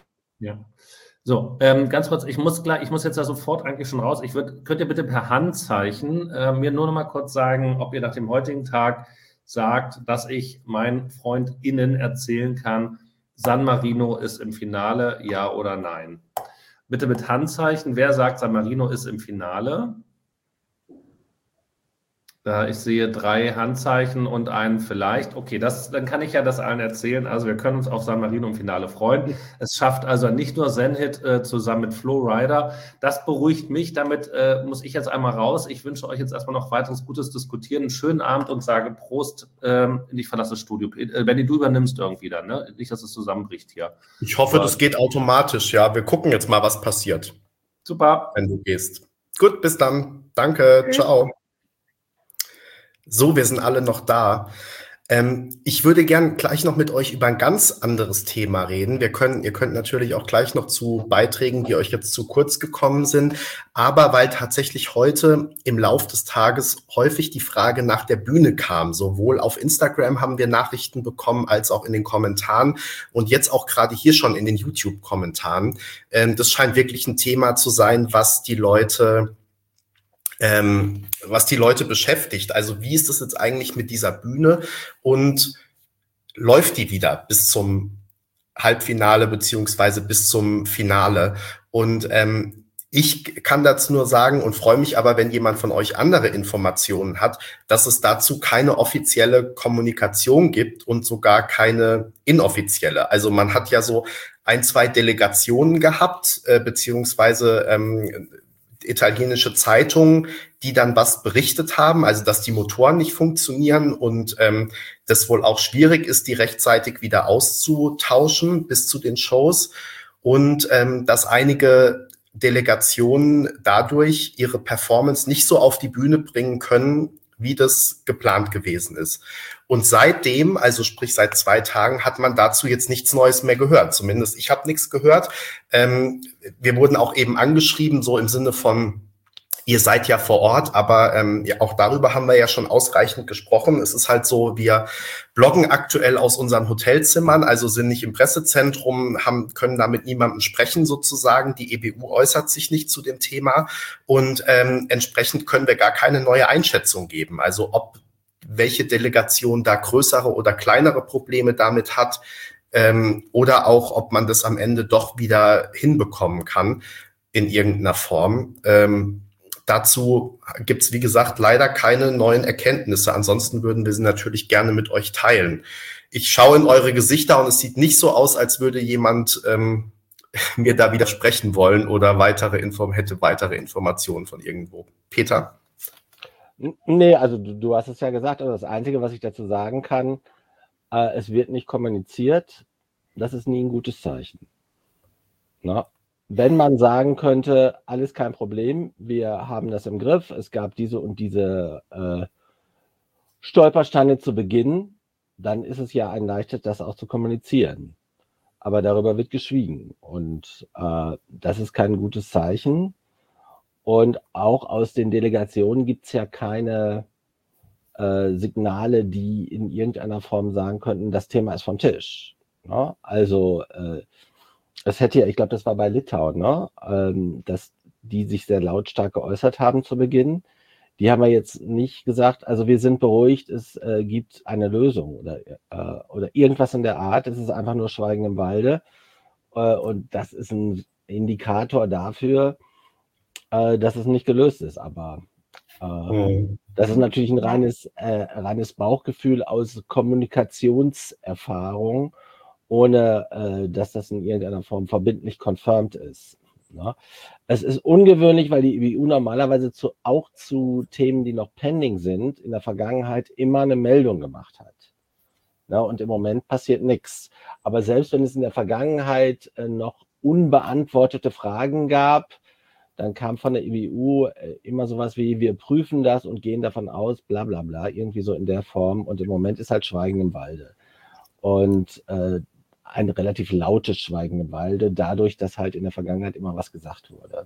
Ja. So, ähm, ganz kurz, ich muss gleich, ich muss jetzt da sofort eigentlich schon raus. Ich würd, könnt ihr bitte per Handzeichen äh, mir nur noch mal kurz sagen, ob ihr nach dem heutigen Tag sagt, dass ich meinen FreundInnen erzählen kann, San Marino ist im Finale, ja oder nein? Bitte mit Handzeichen, wer sagt, San Marino ist im Finale? Ich sehe drei Handzeichen und einen vielleicht. Okay, das, dann kann ich ja das allen erzählen. Also wir können uns auf San Marino im Finale freuen. Es schafft also nicht nur Zenhit äh, zusammen mit Flo Rida. Das beruhigt mich. Damit äh, muss ich jetzt einmal raus. Ich wünsche euch jetzt erstmal noch weiteres gutes Diskutieren, einen schönen Abend und sage Prost. Ähm, ich verlasse das Studio. Äh, Benni, du übernimmst irgendwie dann, ne? Nicht, dass es zusammenbricht hier. Ich hoffe, Aber das geht automatisch. Ja, wir gucken jetzt mal, was passiert. Super. Wenn du gehst. Gut, bis dann. Danke. Okay. Ciao. So, wir sind alle noch da. Ähm, ich würde gern gleich noch mit euch über ein ganz anderes Thema reden. Wir können, ihr könnt natürlich auch gleich noch zu Beiträgen, die euch jetzt zu kurz gekommen sind. Aber weil tatsächlich heute im Lauf des Tages häufig die Frage nach der Bühne kam, sowohl auf Instagram haben wir Nachrichten bekommen, als auch in den Kommentaren und jetzt auch gerade hier schon in den YouTube-Kommentaren. Ähm, das scheint wirklich ein Thema zu sein, was die Leute Ähm, was die Leute beschäftigt. Also wie ist es jetzt eigentlich mit dieser Bühne und läuft die wieder bis zum Halbfinale beziehungsweise bis zum Finale? Und ähm, ich kann dazu nur sagen und freue mich aber, wenn jemand von euch andere Informationen hat, dass es dazu keine offizielle Kommunikation gibt und sogar keine inoffizielle. Also man hat ja so ein, zwei Delegationen gehabt, äh, beziehungsweise ähm, italienische Zeitungen, die dann was berichtet haben, also dass die Motoren nicht funktionieren und ähm, das wohl auch schwierig ist, die rechtzeitig wieder auszutauschen bis zu den Shows und ähm, dass einige Delegationen dadurch ihre Performance nicht so auf die Bühne bringen können, wie das geplant gewesen ist. Und seitdem, also sprich seit zwei Tagen, hat man dazu jetzt nichts Neues mehr gehört. Zumindest ich habe nichts gehört. Ähm, wir wurden auch eben angeschrieben, so im Sinne von, ihr seid ja vor Ort, aber ähm, ja, auch darüber haben wir ja schon ausreichend gesprochen. Es ist halt so, wir bloggen aktuell aus unseren Hotelzimmern, also sind nicht im Pressezentrum, haben, können da mit niemandem sprechen sozusagen. Die E B U äußert sich nicht zu dem Thema und ähm, entsprechend können wir gar keine neue Einschätzung geben. Also ob welche Delegation da größere oder kleinere Probleme damit hat ähm, oder auch, ob man das am Ende doch wieder hinbekommen kann in irgendeiner Form. Ähm, dazu gibt es, wie gesagt, leider keine neuen Erkenntnisse. Ansonsten würden wir sie natürlich gerne mit euch teilen. Ich schaue in eure Gesichter und es sieht nicht so aus, als würde jemand ähm, mir da widersprechen wollen oder weitere Inform- hätte weitere Informationen von irgendwo. Peter? Nee, also du, du hast es ja gesagt, aber das Einzige, was ich dazu sagen kann, äh, es wird nicht kommuniziert, das ist nie ein gutes Zeichen. Na? Wenn man sagen könnte, alles kein Problem, wir haben das im Griff, es gab diese und diese äh, Stolpersteine zu Beginn, dann ist es ja ein leichtes, das auch zu kommunizieren. Aber darüber wird geschwiegen und äh, das ist kein gutes Zeichen. Und auch aus den Delegationen gibt es ja keine äh, Signale, die in irgendeiner Form sagen könnten, das Thema ist vom Tisch. Ne? Also äh, es hätte ja, ich glaube, das war bei Litauen, ne? ähm, dass die sich sehr lautstark geäußert haben zu Beginn. Die haben ja jetzt nicht gesagt, also wir sind beruhigt, es äh, gibt eine Lösung oder, äh, oder irgendwas in der Art. Es ist einfach nur Schweigen im Walde. Äh, und das ist ein Indikator dafür, dass es nicht gelöst ist, aber äh, mhm. das ist natürlich ein reines, äh, reines Bauchgefühl aus Kommunikationserfahrung, ohne äh, dass das in irgendeiner Form verbindlich confirmed ist. Ne? Es ist ungewöhnlich, weil die E B U normalerweise zu, auch zu Themen, die noch pending sind, in der Vergangenheit immer eine Meldung gemacht hat. Ne? Und im Moment passiert nichts. Aber selbst wenn es in der Vergangenheit äh, noch unbeantwortete Fragen gab, dann kam von der E B U äh, immer sowas wie, wir prüfen das und gehen davon aus, bla bla bla, irgendwie so in der Form. Und im Moment ist halt Schweigen im Walde. Und äh, ein relativ lautes Schweigen im Walde, dadurch, dass halt in der Vergangenheit immer was gesagt wurde.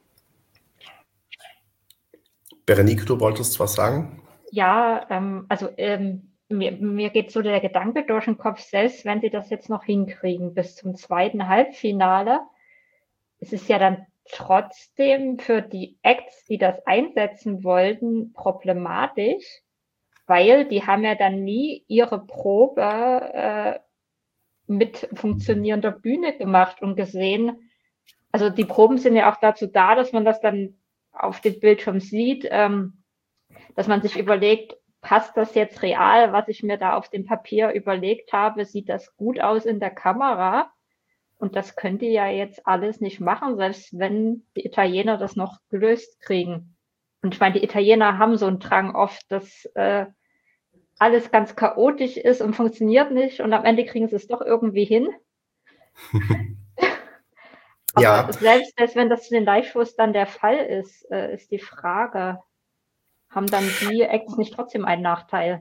Berenike, du wolltest was sagen? Ja, ähm, also ähm, mir, mir geht so der Gedanke durch den Kopf, selbst wenn sie das jetzt noch hinkriegen bis zum zweiten Halbfinale, es ist ja dann trotzdem für die Acts, die das einsetzen wollten, problematisch, weil die haben ja dann nie ihre Probe äh, mit funktionierender Bühne gemacht und gesehen, also die Proben sind ja auch dazu da, dass man das dann auf dem Bildschirm sieht, ähm, dass man sich überlegt, passt das jetzt real, was ich mir da auf dem Papier überlegt habe? Sieht das gut aus in der Kamera? Und das könnt ihr ja jetzt alles nicht machen, selbst wenn die Italiener das noch gelöst kriegen. Und ich meine, die Italiener haben so einen Drang oft, dass äh, alles ganz chaotisch ist und funktioniert nicht und am Ende kriegen sie es doch irgendwie hin. Aber Ja. selbst, selbst wenn das zu den Live-Shows dann der Fall ist, äh, ist die Frage, haben dann die Acts nicht trotzdem einen Nachteil?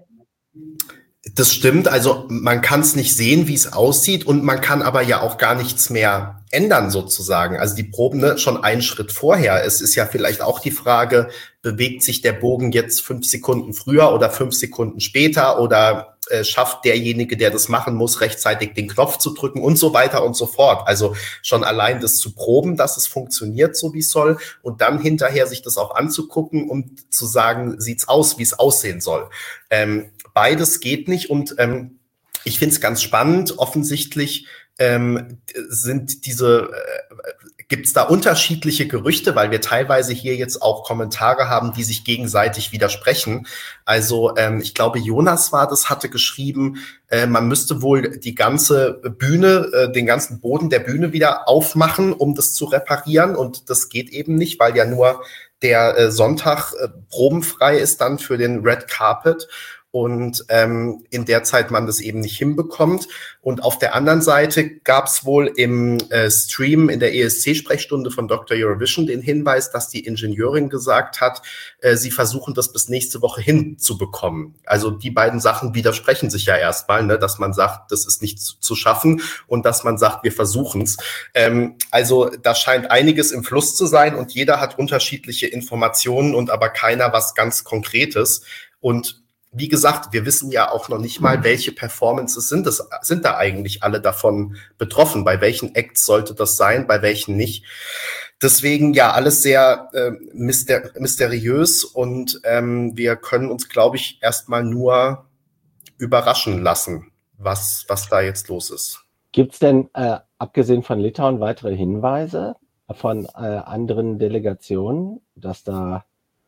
Das stimmt, also man kann es nicht sehen, wie es aussieht und man kann aber ja auch gar nichts mehr ändern sozusagen. Also die Proben, ne, schon einen Schritt vorher. Es ist ja vielleicht auch die Frage, bewegt sich der Bogen jetzt fünf Sekunden früher oder fünf Sekunden später oder äh, schafft derjenige, der das machen muss, rechtzeitig den Knopf zu drücken und so weiter und so fort. Also schon allein das zu proben, dass es funktioniert, so wie es soll und dann hinterher sich das auch anzugucken und zu sagen, sieht's aus, wie es aussehen soll. Ähm, Beides geht nicht und ähm, ich finde es ganz spannend. Offensichtlich ähm, sind diese, äh, gibt es da unterschiedliche Gerüchte, weil wir teilweise hier jetzt auch Kommentare haben, die sich gegenseitig widersprechen. Also ähm, ich glaube, Jonas war das, hatte geschrieben, äh, man müsste wohl die ganze Bühne, äh, den ganzen Boden der Bühne wieder aufmachen, um das zu reparieren und das geht eben nicht, weil ja nur der äh, Sonntag äh, probenfrei ist dann für den Red Carpet. Und ähm, in der Zeit man das eben nicht hinbekommt. Und auf der anderen Seite gab es wohl im äh, Stream in der E S C-Sprechstunde von Doktor Eurovision den Hinweis, dass die Ingenieurin gesagt hat, äh, sie versuchen das bis nächste Woche hinzubekommen. Also die beiden Sachen widersprechen sich ja erstmal, ne, dass man sagt, das ist nicht zu, zu schaffen und dass man sagt, wir versuchen es. Ähm, also da scheint einiges im Fluss zu sein und jeder hat unterschiedliche Informationen und aber keiner was ganz Konkretes. Und wie gesagt, wir wissen ja auch noch nicht mal, welche Performances sind es, sind da eigentlich alle davon betroffen. Bei welchen Acts sollte das sein, bei welchen nicht. Deswegen ja alles sehr äh, myster- mysteriös und ähm, wir können uns, glaube ich, erstmal nur überraschen lassen, was, was da jetzt los ist. Gibt es denn, äh, abgesehen von Litauen, weitere Hinweise von äh, anderen Delegationen, dass da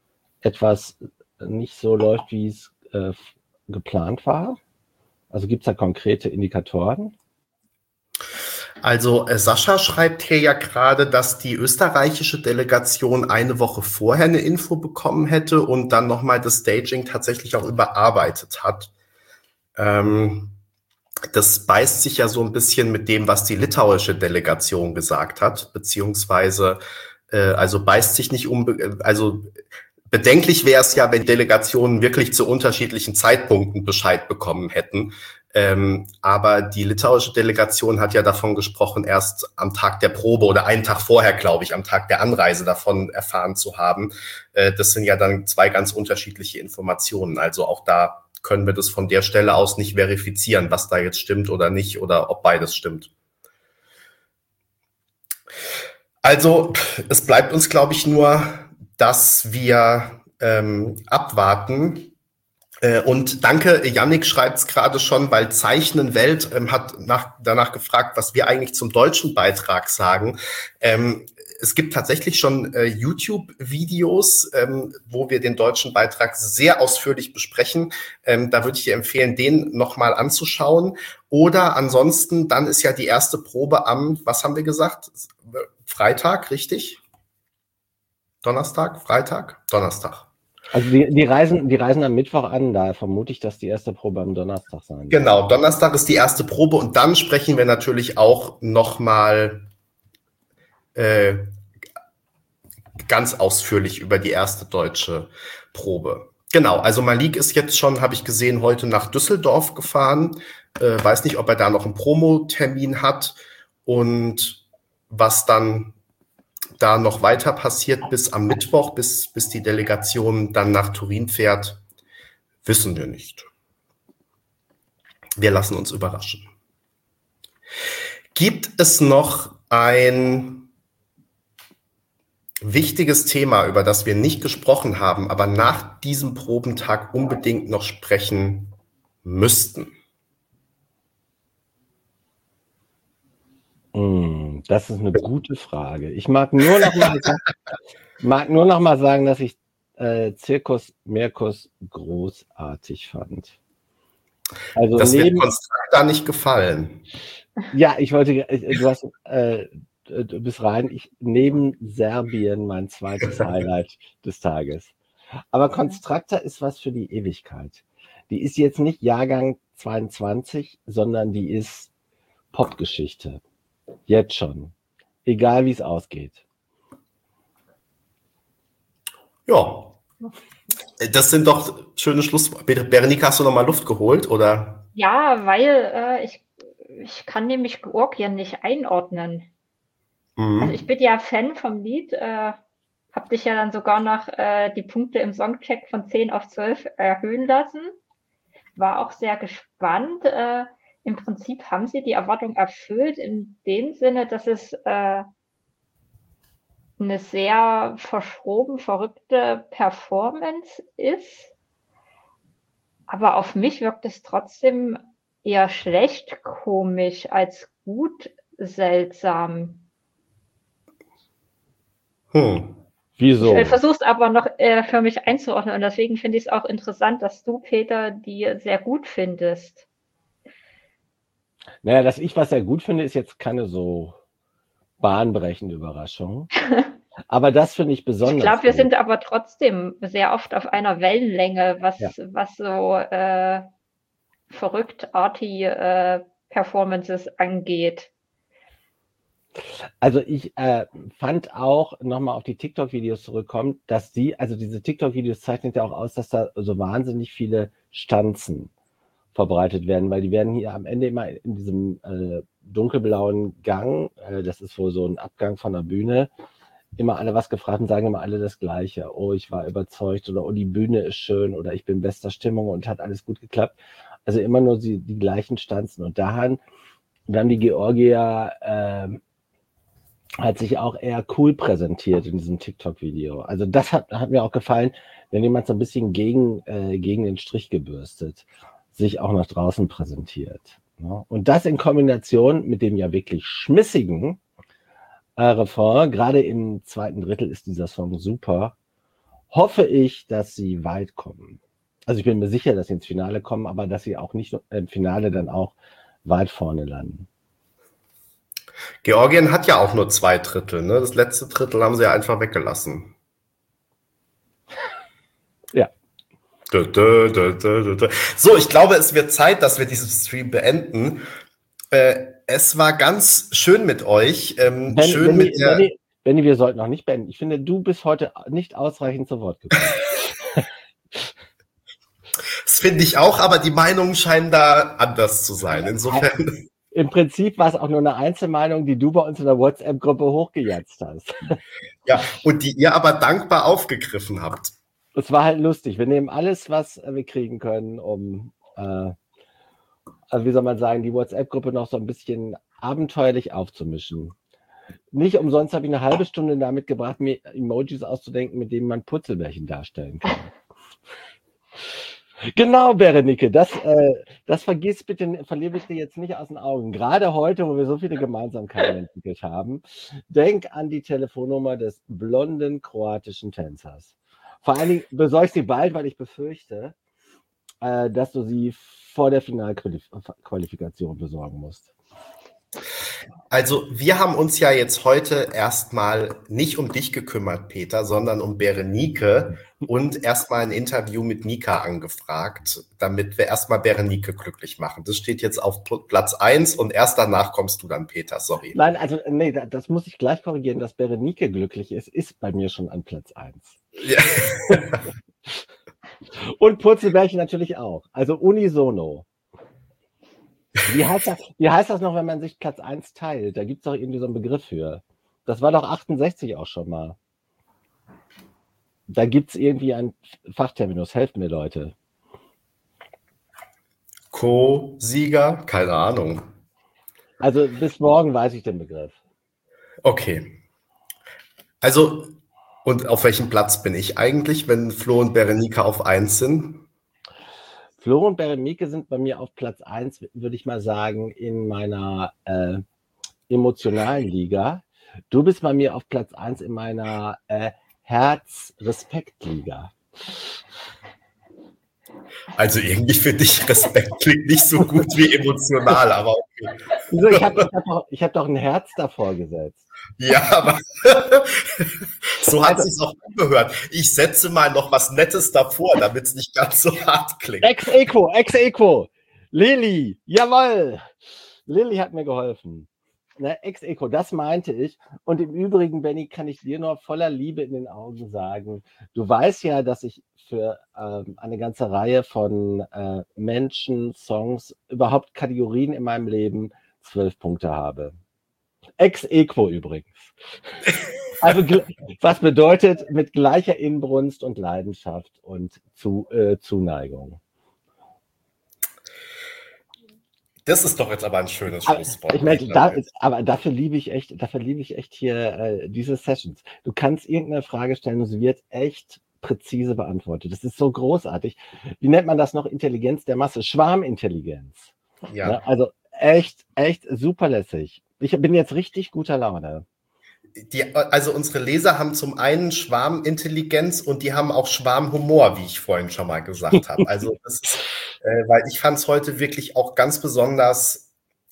etwas nicht so läuft, wie es Äh, geplant war? Also gibt es da konkrete Indikatoren? Also äh, Sascha schreibt hier ja gerade, dass die österreichische Delegation eine Woche vorher eine Info bekommen hätte und dann nochmal das Staging tatsächlich auch überarbeitet hat. Ähm, das beißt sich ja so ein bisschen mit dem, was die litauische Delegation gesagt hat, beziehungsweise äh, also beißt sich nicht um, also bedenklich wäre es ja, wenn Delegationen wirklich zu unterschiedlichen Zeitpunkten Bescheid bekommen hätten. Ähm, aber die litauische Delegation hat ja davon gesprochen, erst am Tag der Probe oder einen Tag vorher, glaube ich, am Tag der Anreise davon erfahren zu haben. Äh, das sind ja dann zwei ganz unterschiedliche Informationen. Also auch da können wir das von der Stelle aus nicht verifizieren, was da jetzt stimmt oder nicht oder ob beides stimmt. Also es bleibt uns, glaube ich, nur, dass wir ähm, abwarten. Äh, und danke, Yannick schreibt es gerade schon, weil Zeichnen Welt ähm, hat nach, danach gefragt, was wir eigentlich zum deutschen Beitrag sagen. Ähm, es gibt tatsächlich schon äh, YouTube-Videos, ähm, wo wir den deutschen Beitrag sehr ausführlich besprechen. Ähm, da würde ich dir empfehlen, den nochmal anzuschauen. Oder ansonsten, dann ist ja die erste Probe am, was haben wir gesagt? Freitag, richtig? Donnerstag, Freitag, Donnerstag. Also die, die, reisen, die reisen am Mittwoch an, da vermute ich, dass die erste Probe am Donnerstag sein wird. Genau, Donnerstag ist die erste Probe und dann sprechen wir natürlich auch nochmal äh, ganz ausführlich über die erste deutsche Probe. Genau, also Malik ist jetzt schon, habe ich gesehen, heute nach Düsseldorf gefahren. Äh, weiß nicht, ob er da noch einen Promotermin hat und was dann da noch weiter passiert bis am Mittwoch, bis, bis die Delegation dann nach Turin fährt, wissen wir nicht. Wir lassen uns überraschen. Gibt es noch ein wichtiges Thema, über das wir nicht gesprochen haben, aber nach diesem Probentag unbedingt noch sprechen müssten? Das ist eine gute Frage. Ich mag nur noch mal, mag nur noch mal sagen, dass ich äh, Circus Mirkus großartig fand. Also das neben, wird Constrictor nicht gefallen. Ja, ich wollte, du hast, äh, du bist rein, ich, neben Serbien mein zweites Highlight des Tages. Aber Constrictor ist was für die Ewigkeit. Die ist jetzt nicht Jahrgang zweiundzwanzig, sondern die ist Popgeschichte. Jetzt schon. Egal wie es ausgeht. Ja. Das sind doch schöne Schluss. Berenika, hast du nochmal Luft geholt, oder? Ja, weil äh, ich, ich kann nämlich Georgien nicht einordnen. Mhm. Also ich bin ja Fan vom Lied, äh, hab dich ja dann sogar noch äh, die Punkte im Songcheck von zehn auf zwölf erhöhen lassen. War auch sehr gespannt. Äh, im Prinzip haben sie die Erwartung erfüllt, in dem Sinne, dass es äh, eine sehr verschroben, verrückte Performance ist. Aber auf mich wirkt es trotzdem eher schlecht komisch als gut seltsam. Hm. Wieso? Ich versuche es aber noch äh, für mich einzuordnen und deswegen finde ich es auch interessant, dass du, Peter, die sehr gut findest. Naja, dass ich was sehr gut finde, ist jetzt keine so bahnbrechende Überraschung. Aber das finde ich besonders Ich glaube, wir gut. sind aber trotzdem sehr oft auf einer Wellenlänge, was, Ja. was so äh, verrückt arty äh, Performances angeht. Also ich äh, fand auch, nochmal auf die TikTok-Videos zurückkommen, dass die, also diese TikTok-Videos zeichnen ja auch aus, dass da so wahnsinnig viele Stanzen verbreitet werden, weil die werden hier am Ende immer in diesem äh, dunkelblauen Gang, äh, das ist wohl so ein Abgang von der Bühne, immer alle was gefragt und sagen immer alle das Gleiche. Oh, ich war überzeugt oder oh, die Bühne ist schön oder ich bin in bester Stimmung und hat alles gut geklappt. Also immer nur die, die gleichen Stanzen. Und daran, dann die Georgier äh, hat sich auch eher cool präsentiert in diesem TikTok-Video. Also das hat, hat mir auch gefallen, wenn jemand so ein bisschen gegen, äh, gegen den Strich gebürstet sich auch nach draußen präsentiert. Ne? Und das in Kombination mit dem ja wirklich schmissigen äh, Refrain, gerade im zweiten Drittel ist dieser Song super, hoffe ich, dass sie weit kommen. Also ich bin mir sicher, dass sie ins Finale kommen, aber dass sie auch nicht im Finale dann auch weit vorne landen. Georgien hat ja auch nur zwei Drittel, ne? Das letzte Drittel haben sie ja einfach weggelassen. Ja. Dö, dö, dö, dö, dö. So, ich glaube, es wird Zeit, dass wir diesen Stream beenden. Äh, es war ganz schön mit euch. Ähm, Benny, schön Benny, mit der. Benny, Benny, wir sollten noch nicht beenden. Ich finde, du bist heute nicht ausreichend zu Wort gekommen. Das finde ich auch, aber die Meinungen scheinen da anders zu sein. Insofern. Im Prinzip war es auch nur eine Einzelmeinung, die du bei uns in der WhatsApp-Gruppe hochgejatzt hast. Ja, und die ihr aber dankbar aufgegriffen habt. Es war halt lustig. Wir nehmen alles, was wir kriegen können, um, äh, also wie soll man sagen, die WhatsApp-Gruppe noch so ein bisschen abenteuerlich aufzumischen. Nicht umsonst habe ich eine halbe Stunde damit gebracht, mir Emojis auszudenken, mit denen man Purzelbärchen darstellen kann. Genau, Berenike, das, äh, das vergiss bitte, verlier bitte jetzt nicht aus den Augen. Gerade heute, wo wir so viele Gemeinsamkeiten entwickelt haben, denk an die Telefonnummer des blonden kroatischen Tänzers. Vor allen Dingen besorge ich sie bald, weil ich befürchte, äh, dass du sie vor der Finalqualifikation besorgen musst. Also wir haben uns ja jetzt heute erstmal nicht um dich gekümmert, Peter, sondern um Berenike und erstmal ein Interview mit Nika angefragt, damit wir erstmal Berenike glücklich machen. Das steht jetzt auf Platz eins und erst danach kommst du dann, Peter, sorry. Nein, also nee, das muss ich gleich korrigieren, dass Berenike glücklich ist, ist bei mir schon an Platz eins. Ja. Und Purzelbärchen natürlich auch, also unisono. Wie heißt, das, wie heißt das noch, wenn man sich Platz eins teilt? Da gibt es doch irgendwie so einen Begriff für. Das war doch achtundsechzig auch schon mal. Da gibt es irgendwie einen Fachterminus. Helft mir, Leute. Co-Sieger? Keine Ahnung. Also bis morgen weiß ich den Begriff. Okay. Also, und auf welchem Platz bin ich eigentlich, wenn Flo und Berenike auf eins sind? Flo und Berenike sind bei mir auf Platz eins, würde ich mal sagen, in meiner äh, emotionalen Liga. Du bist bei mir auf Platz eins in meiner äh, Herz-Respekt-Liga? Also irgendwie finde ich, Respekt klingt nicht so gut wie emotional, aber okay. Wieso? Ich habe hab doch, ich hab doch ein Herz davor gesetzt. Ja, aber so hat es sich auch angehört. Ich setze mal noch was Nettes davor, damit es nicht ganz so hart klingt. Ex-Equo, Ex-Equo. Lilly, jawohl. Lilly hat mir geholfen. Ne, Ex-Equo, das meinte ich. Und im Übrigen, Benny, kann ich dir nur voller Liebe in den Augen sagen, du weißt ja, dass ich für ähm, eine ganze Reihe von äh, Menschen, Songs, überhaupt Kategorien in meinem Leben zwölf Punkte habe. Ex-Equo übrigens. Also was bedeutet mit gleicher Inbrunst und Leidenschaft und zu, äh, Zuneigung. Das ist doch jetzt aber ein schönes Aber, Schlusswort. ich meine, da, aber dafür liebe ich echt, dafür liebe ich echt hier äh, diese Sessions. Du kannst irgendeine Frage stellen und sie wird echt präzise beantwortet. Das ist so großartig. Wie nennt man das noch? Intelligenz der Masse, Schwarmintelligenz. Ja. Ne? Also echt, echt superlässig. Ich bin jetzt richtig guter Laune. Die, also unsere Leser haben zum einen Schwarmintelligenz und die haben auch Schwarmhumor, wie ich vorhin schon mal gesagt habe. Also das ist, äh, weil ich fand es heute wirklich auch ganz besonders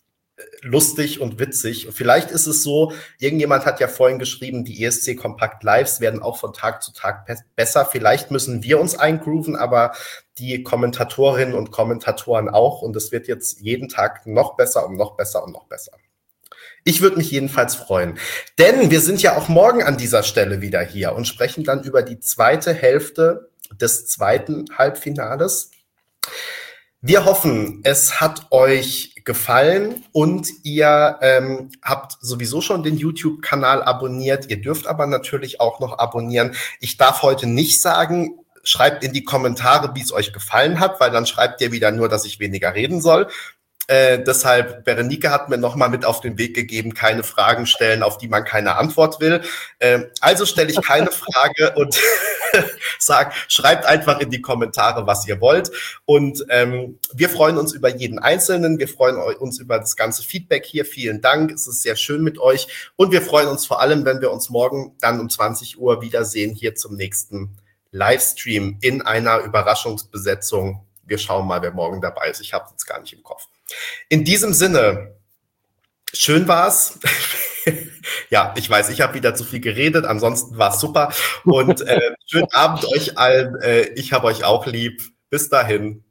lustig und witzig. Vielleicht ist es so, irgendjemand hat ja vorhin geschrieben, die E S C Kompakt Lives werden auch von Tag zu Tag be- besser. Vielleicht müssen wir uns eingrooven, aber die Kommentatorinnen und Kommentatoren auch. Und es wird jetzt jeden Tag noch besser und noch besser und noch besser. Ich würde mich jedenfalls freuen. Denn wir sind ja auch morgen an dieser Stelle wieder hier und sprechen dann über die zweite Hälfte des zweiten Halbfinales. Wir hoffen, es hat euch gefallen und ihr ähm, habt sowieso schon den YouTube-Kanal abonniert. Ihr dürft aber natürlich auch noch abonnieren. Ich darf heute nicht sagen, schreibt in die Kommentare, wie es euch gefallen hat, weil dann schreibt ihr wieder nur, dass ich weniger reden soll. Äh, deshalb, Berenike hat mir nochmal mit auf den Weg gegeben, keine Fragen stellen, auf die man keine Antwort will. Äh, also stelle ich keine Frage und sag, schreibt einfach in die Kommentare, was ihr wollt. Und ähm, wir freuen uns über jeden Einzelnen. Wir freuen uns über das ganze Feedback hier. Vielen Dank. Es ist sehr schön mit euch. Und wir freuen uns vor allem, wenn wir uns morgen dann um zwanzig Uhr wiedersehen hier zum nächsten Livestream in einer Überraschungsbesetzung. Wir schauen mal, wer morgen dabei ist. Ich habe es jetzt gar nicht im Kopf. In diesem Sinne, schön war's. Ja, ich weiß, ich habe wieder zu viel geredet, ansonsten war's super. Und äh, schönen Abend euch allen. Äh, ich habe euch auch lieb. Bis dahin.